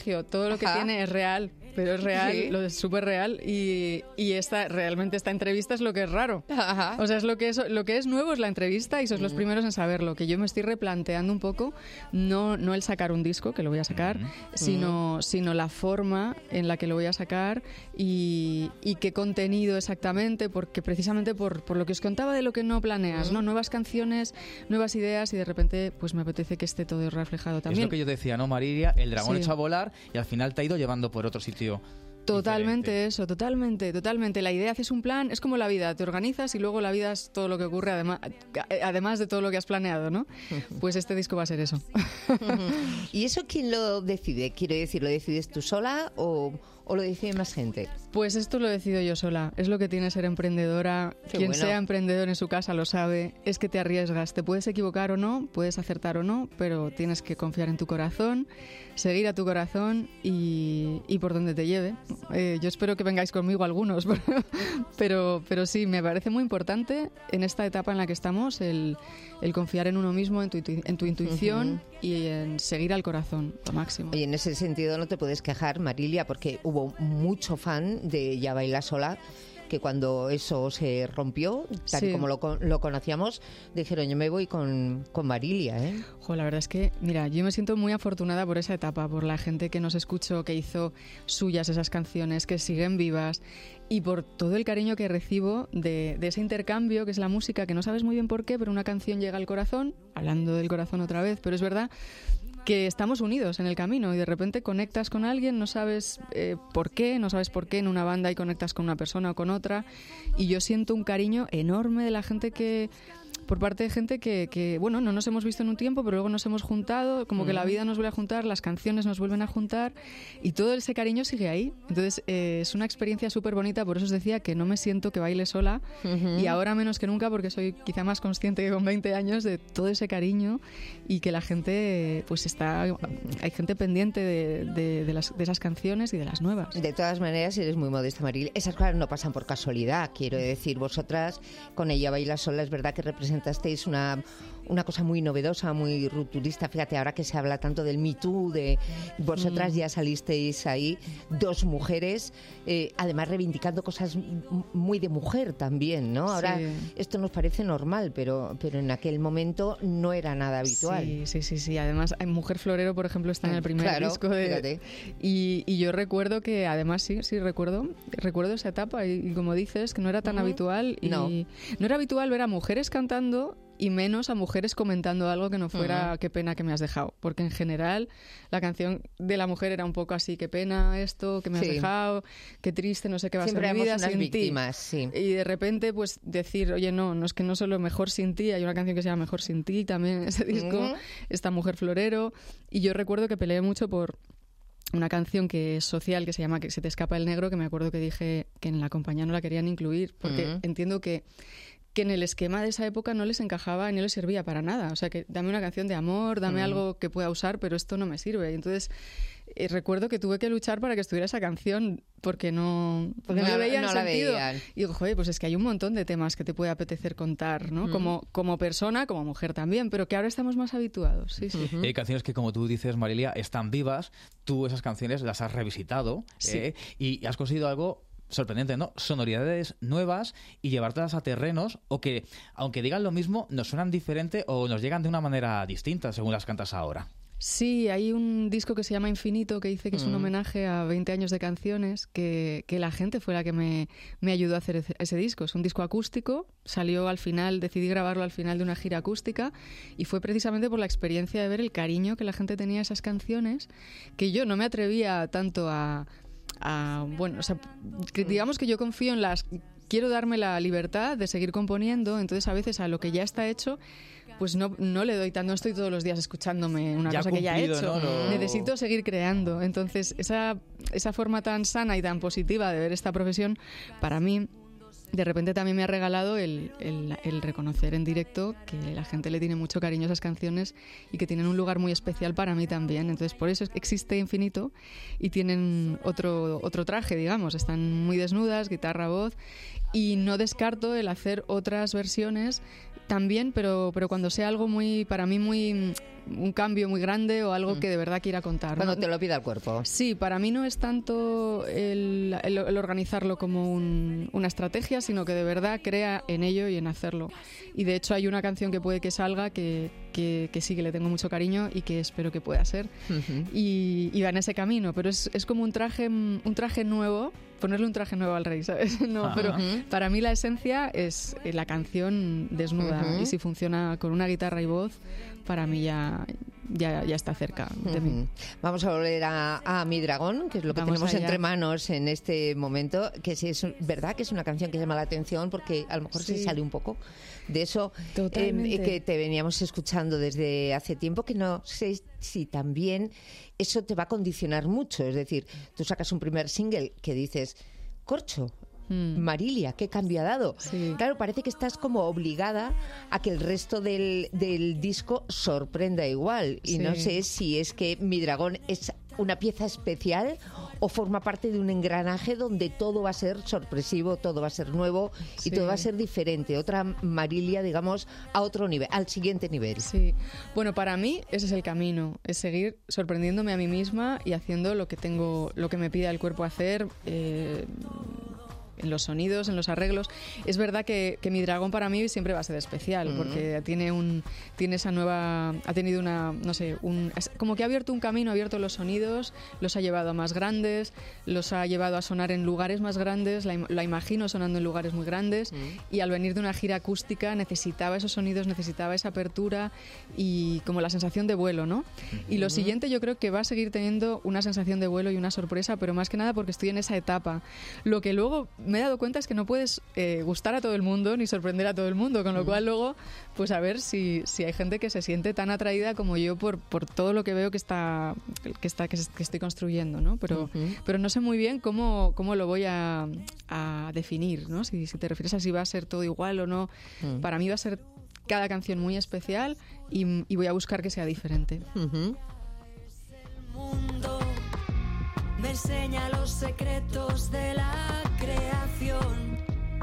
lo que Ajá. tiene es real, pero es real, Sí. lo es súper real y, y esta, realmente esta entrevista es lo que es raro. Ajá. O sea, es lo que es lo que es nuevo es la entrevista y sois los Mm. primeros en saberlo, que yo me estoy replanteando un poco, no, no el sacar un disco, que lo voy a sacar, sino, sino la forma en la que lo voy a sacar y, y qué contenido exactamente, porque precisamente por, por lo que os contaba de lo que no planeas, ¿no? Nuevas canciones, nuevas ideas y de repente pues me apetece que esté todo reflejado también. Es lo que yo decía, ¿no, Marilia? El dragón Sí. echó a volar y al final te ha ido llevando por otro sitio. Totalmente eso, totalmente, totalmente. La idea, haces un plan, es como la vida, te organizas y luego la vida es todo lo que ocurre además, además de todo lo que has planeado, ¿no? Pues este disco va a ser eso. ¿Y eso quién lo decide? Quiero decir, ¿lo decides tú sola o, o lo decide más gente? Pues esto lo decido yo sola. Es lo que tiene ser emprendedora. Qué Quien bueno. sea emprendedor en su casa lo sabe. Es que te arriesgas. Te puedes equivocar o no, puedes acertar o no, pero tienes que confiar en tu corazón, seguir a tu corazón y, y por donde te lleve. Eh, yo espero que vengáis conmigo algunos, pero, pero sí, me parece muy importante en esta etapa en la que estamos el, el confiar en uno mismo, en tu, intu- en tu intuición Ujú. y en seguir al corazón, lo máximo. Y en ese sentido no te puedes quejar, Marilia, porque hubo mucho fan de Ya Baila Sola que cuando eso se rompió, tal y Sí. como lo, con- lo conocíamos, dijeron yo me voy con, con Marilia, ¿eh? Jo, la verdad es que, mira, yo me siento muy afortunada por esa etapa, por la gente que nos escuchó, que hizo suyas esas canciones, que siguen vivas y por todo el cariño que recibo de, de ese intercambio que es la música, que no sabes muy bien por qué, pero una canción llega al corazón, hablando del corazón otra vez, pero es verdad que estamos unidos en el camino y de repente conectas con alguien, no sabes eh, por qué, no sabes por qué en una banda y conectas con una persona o con otra y yo siento un cariño enorme de la gente que por parte de gente que, que, bueno, no nos hemos visto en un tiempo, pero luego nos hemos juntado, como que la vida nos vuelve a juntar, las canciones nos vuelven a juntar y todo ese cariño sigue ahí. Entonces eh, es una experiencia súper bonita, por eso os decía que no me siento que baile sola y ahora menos que nunca porque soy quizá más consciente que con veinte años de todo ese cariño y que la gente, pues está, hay gente pendiente de, de, de, las, de esas canciones y de las nuevas. De todas maneras, eres muy modesta, Marilia. Esas cosas no pasan por casualidad. Quiero decir, vosotras con Ella Baila Sola es verdad que representasteis una, una cosa muy novedosa, muy rupturista. Fíjate, ahora que se habla tanto del Me Too, de vosotras Mm. ya salisteis ahí, dos mujeres, eh, además reivindicando cosas m- muy de mujer también, ¿no? Ahora Sí. esto nos parece normal, pero, pero en aquel momento no era nada habitual. Sí, sí, sí, sí. Además, hay Mujer Florero, por ejemplo, está en el primer Claro, disco de... fíjate. Y, y yo recuerdo que, además, sí, sí, recuerdo recuerdo esa etapa y, y como dices, que no era tan Ujú. habitual. Y No. no era habitual ver a mujeres cantando y menos a mujeres comentando algo que no fuera Ujú. qué pena que me has dejado. Porque en general la canción de la mujer era un poco así, qué pena esto, que me has Sí. dejado, qué triste, no sé qué va Siempre a ser mi vida éramos unas sin víctimas, ti. sí. Y de repente, pues decir, oye, no, no es que no solo Mejor sin ti, hay una canción que se llama Mejor sin ti también en ese disco, Ujú. está Mujer Florero. Y yo recuerdo que peleé mucho por una canción que es social, que se llama Que se te escapa el negro, que me acuerdo que dije que en la compañía no la querían incluir, porque Ujú. entiendo que que en el esquema de esa época no les encajaba y no les servía para nada. O sea, que dame una canción de amor, dame Mm. algo que pueda usar, pero esto no me sirve. Y entonces eh, recuerdo que tuve que luchar para que estuviera esa canción porque no, Porque no no- le veían no la sentido. veían. Y digo, joder, pues es que hay un montón de temas que te puede apetecer contar, ¿no? Mm. Como, como persona, como mujer también, pero que ahora estamos más habituados. Sí, sí. Hay canciones que, como tú dices, Marilia, están vivas. Tú esas canciones las has revisitado Sí. ¿eh? y has conseguido algo sorprendente, ¿no? Sonoridades nuevas y llevártelas a terrenos o que, aunque digan lo mismo, nos suenan diferente o nos llegan de una manera distinta según las cantas ahora. Sí, hay un disco que se llama Infinito que dice que es un Mm. homenaje a veinte años de canciones, que, que la gente fue la que me, me ayudó a hacer ese, ese disco. Es un disco acústico, salió al final, decidí grabarlo al final de una gira acústica y fue precisamente por la experiencia de ver el cariño que la gente tenía a esas canciones, que yo no me atrevía tanto a... a bueno, o sea, que digamos que yo confío en las... Quiero darme la libertad de seguir componiendo, entonces a veces a lo que ya está hecho pues no, no le doy tanto, no estoy todos los días escuchándome una Ya cosa que ya he cumplido, hecho. ¿no? Lo- Necesito seguir creando. Entonces, esa, esa forma tan sana y tan positiva de ver esta profesión, para mí, de repente también me ha regalado el, el, el reconocer en directo que la gente le tiene mucho cariño a esas canciones y que tienen un lugar muy especial para mí también. Entonces, por eso existe Infinito y tienen otro, otro traje, digamos. Están muy desnudas, guitarra, voz, y no descarto el hacer otras versiones también, pero, pero cuando sea algo muy, para mí, muy, un cambio muy grande o algo mm. que de verdad quiera contar. Cuando ¿no? te lo pida el cuerpo. Sí, para mí no es tanto el, el, el organizarlo como un, una estrategia, sino que de verdad crea en ello y en hacerlo. Y de hecho hay una canción que puede que salga que, que, que sí, que le tengo mucho cariño y que espero que pueda ser. Uh-huh. y, y va en ese camino, pero es, es como un traje, un traje nuevo, ponerle un traje nuevo al rey, ¿sabes? No, uh-huh. pero para mí la esencia es la canción desnuda uh-huh. y si funciona con una guitarra y voz, para mí ya, ya, ya está cerca de uh-huh. mí. Vamos a volver a, a Mi Dragón, que es lo que Vamos tenemos allá. entre manos en este momento, que sí es verdad que es una canción que llama la atención porque a lo mejor sí. se sale un poco de eso eh, que te veníamos escuchando desde hace tiempo, que no sé si también eso te va a condicionar mucho. Es decir, tú sacas un primer single que dices, corcho, mm. Marilia, ¿qué cambio ha dado? Sí. Claro, parece que estás como obligada a que el resto del, del disco sorprenda igual. Y sí. no sé si es que Mi Dragón es una pieza especial o forma parte de un engranaje donde todo va a ser sorpresivo, todo va a ser nuevo y sí. todo va a ser diferente. Otra Marilia, digamos, a otro nivel, al siguiente nivel. Sí. Bueno, para mí ese es el camino, es seguir sorprendiéndome a mí misma y haciendo lo que tengo, lo que me pida el cuerpo hacer. Eh, en los sonidos, en los arreglos. Es verdad que, que Mi Dragón para mí siempre va a ser especial, mm. porque tiene un tiene esa nueva, ha tenido una, no sé, un, es como que ha abierto un camino, ha abierto los sonidos, los ha llevado a más grandes, los ha llevado a sonar en lugares más grandes, la, la imagino sonando en lugares muy grandes, mm. y al venir de una gira acústica necesitaba esos sonidos, necesitaba esa apertura y como la sensación de vuelo, ¿no? Mm. Y lo siguiente yo creo que va a seguir teniendo una sensación de vuelo y una sorpresa, pero más que nada porque estoy en esa etapa. Lo que luego me he dado cuenta es que no puedes eh, gustar a todo el mundo ni sorprender a todo el mundo, con lo mm. cual luego, pues a ver si, si hay gente que se siente tan atraída como yo por, por todo lo que veo que está que está que, que estoy construyendo, ¿no? Pero, uh-huh. pero no sé muy bien cómo, cómo lo voy a, a definir, ¿no? Si, si te refieres a si va a ser todo igual o no. Mm. Para mí va a ser cada canción muy especial y, y voy a buscar que sea diferente. Uh-huh. Me enseña los secretos de la creación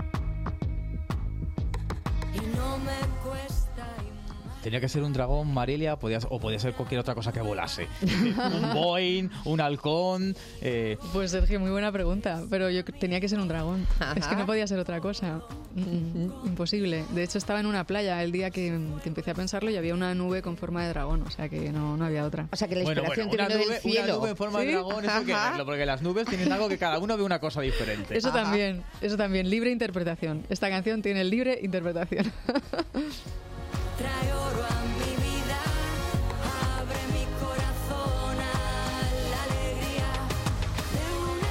y no me cuesta. Tenía que ser un dragón, Marilia, podía, o podía ser cualquier otra cosa que volase. Un Boeing, un halcón... Eh... Pues Sergio, muy buena pregunta, pero yo tenía que ser un dragón. Ajá. Es que no podía ser otra cosa. Mm-mm, imposible. De hecho, estaba en una playa el día que, que empecé a pensarlo y había una nube con forma de dragón, o sea que no, no había otra. O sea que la inspiración bueno, bueno, te vino del cielo. Una nube en forma ¿Sí? de dragón, eso hay que verlo, porque las nubes tienen algo que cada uno ve una cosa diferente. Eso Ajá. también, eso también, libre interpretación. Esta canción tiene libre interpretación. Trae oro a mi vida, abre mi corazón a la alegría de una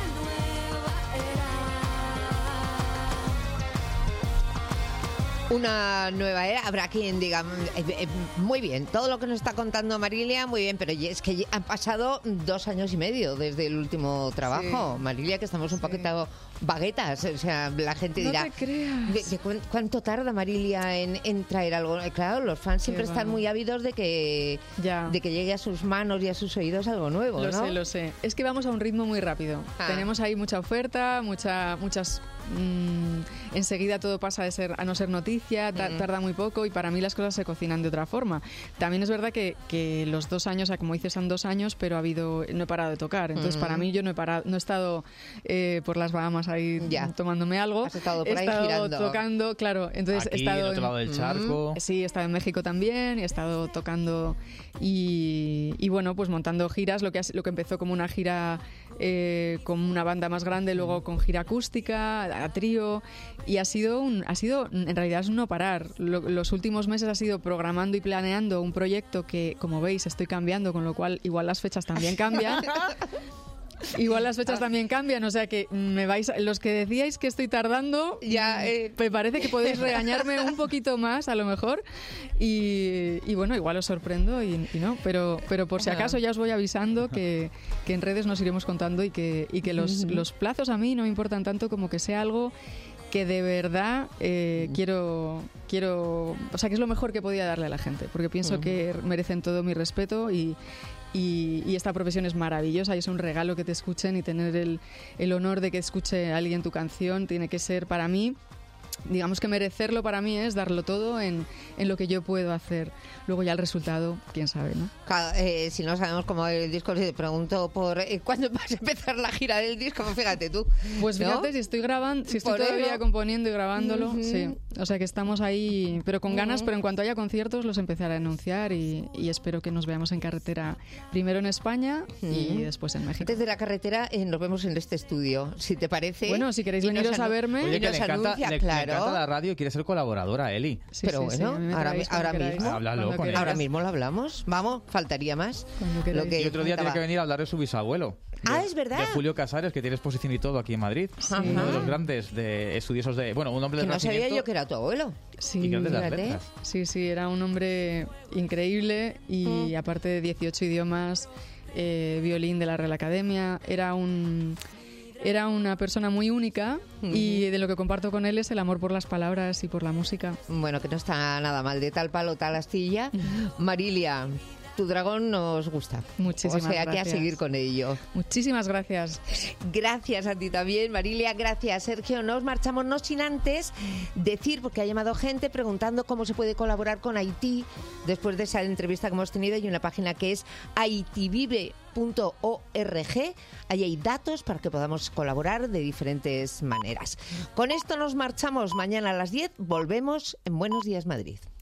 nueva era. Una nueva era, habrá quien diga, eh, eh, muy bien, todo lo que nos está contando Marilia, muy bien, pero es que han pasado dos años y medio desde el último trabajo, sí. Marilia, que estamos un sí. poquito baguetas, o sea, la gente dirá, no te creas. ¿de, de cu- ¿cuánto tarda Marilia en, en traer algo? Claro, los fans siempre Qué están va. muy ávidos de que, ya. de que llegue a sus manos y a sus oídos algo nuevo, lo ¿no? sé, lo sé. Es que vamos a un ritmo muy rápido. Ah. Tenemos ahí mucha oferta, mucha, muchas... Mmm, enseguida todo pasa de ser a no ser noticia, ta- mm. tarda muy poco y para mí las cosas se cocinan de otra forma. También es verdad que, que los dos años, o sea, como dices, son dos años, pero ha habido, no he parado de tocar. Entonces, mm. para mí yo no he parado, no he estado eh, por las Bahamas ahí ya. tomándome algo. Has estado por he ahí estado girando. tocando, claro. Entonces Aquí, he estado en otro lado del charco. En, sí, he estado en México también, he estado tocando y, y bueno, pues montando giras, lo que, lo que empezó como una gira eh, con una banda más grande, luego con gira acústica, a trío, y ha sido, un, ha sido en realidad es un no parar. Lo, los últimos meses ha sido programando y planeando un proyecto que, como veis, estoy cambiando, con lo cual igual las fechas también cambian. Igual las fechas también cambian, o sea que me vais, los que decíais que estoy tardando, ya eh, me parece que podéis regañarme un poquito más a lo mejor y, y bueno, igual os sorprendo y, y no, pero pero por si acaso ya os voy avisando que, que en redes nos iremos contando y que, y que los, los plazos a mí no me importan tanto como que sea algo que de verdad eh, quiero, quiero, o sea que es lo mejor que podía darle a la gente, porque pienso uh-huh. que merecen todo mi respeto y Y, y esta profesión es maravillosa y es un regalo que te escuchen y tener el, el honor de que escuche alguien tu canción tiene que ser para mí digamos que merecerlo para mí es darlo todo en, en lo que yo puedo hacer. Luego ya el resultado, quién sabe, ¿no? Claro, eh, si no sabemos cómo va el disco, si te pregunto por eh, cuándo vas a empezar la gira del disco, pues fíjate tú. Pues fíjate, ¿no? si estoy grabando, si estoy Por todavía ello. componiendo y grabándolo, Ujú. sí. O sea que estamos ahí, pero con ganas, Ujú. pero en cuanto haya conciertos los empezaré a anunciar y, y espero que nos veamos en carretera, primero en España y Ujú. después en México. Antes de la carretera eh, nos vemos en este estudio, si te parece. Bueno, si queréis Y nos veniros a anu- verme. Oye, y que nos le encanta, anuncia, le, le claro. encanta la radio y quiere ser colaboradora, Eli. Sí, Pero sí, sí, bueno, a mí me ahora, traéis ahora cuando queráis. mismo. Háblalo Cuando con él. queráis. Ahora mismo lo hablamos. Vamos, faltaría más. Cuando Lo queráis. que Y otro día tiene contaba. que venir a hablar de su bisabuelo. Ah, de- es verdad. De Julio Casares, que tiene exposición y todo aquí en Madrid. Ajá. Uno de los grandes de estudiosos de... Bueno, un hombre Que del no sabía Renacimiento yo que era tu abuelo. Sí, y grande de las fíjate. letras. sí, sí, era un hombre increíble y Mm. aparte de dieciocho idiomas, eh, violín de la Real Academia, era un... Era una persona muy única y de lo que comparto con él es el amor por las palabras y por la música. Bueno, que no está nada mal. De tal palo, tal astilla. Marilia, tu dragón nos gusta. Muchísimas O sea, que a gracias. seguir con ello. Muchísimas gracias. Gracias a ti también, Marilia. Gracias, Sergio. Nos marchamos, no sin antes decir, porque ha llamado gente preguntando cómo se puede colaborar con Haití después de esa entrevista que hemos tenido. Hay una página que es haitivive punto org. Ahí hay datos para que podamos colaborar de diferentes maneras. Con esto nos marchamos. Mañana a las diez volvemos en Buenos Días, Madrid.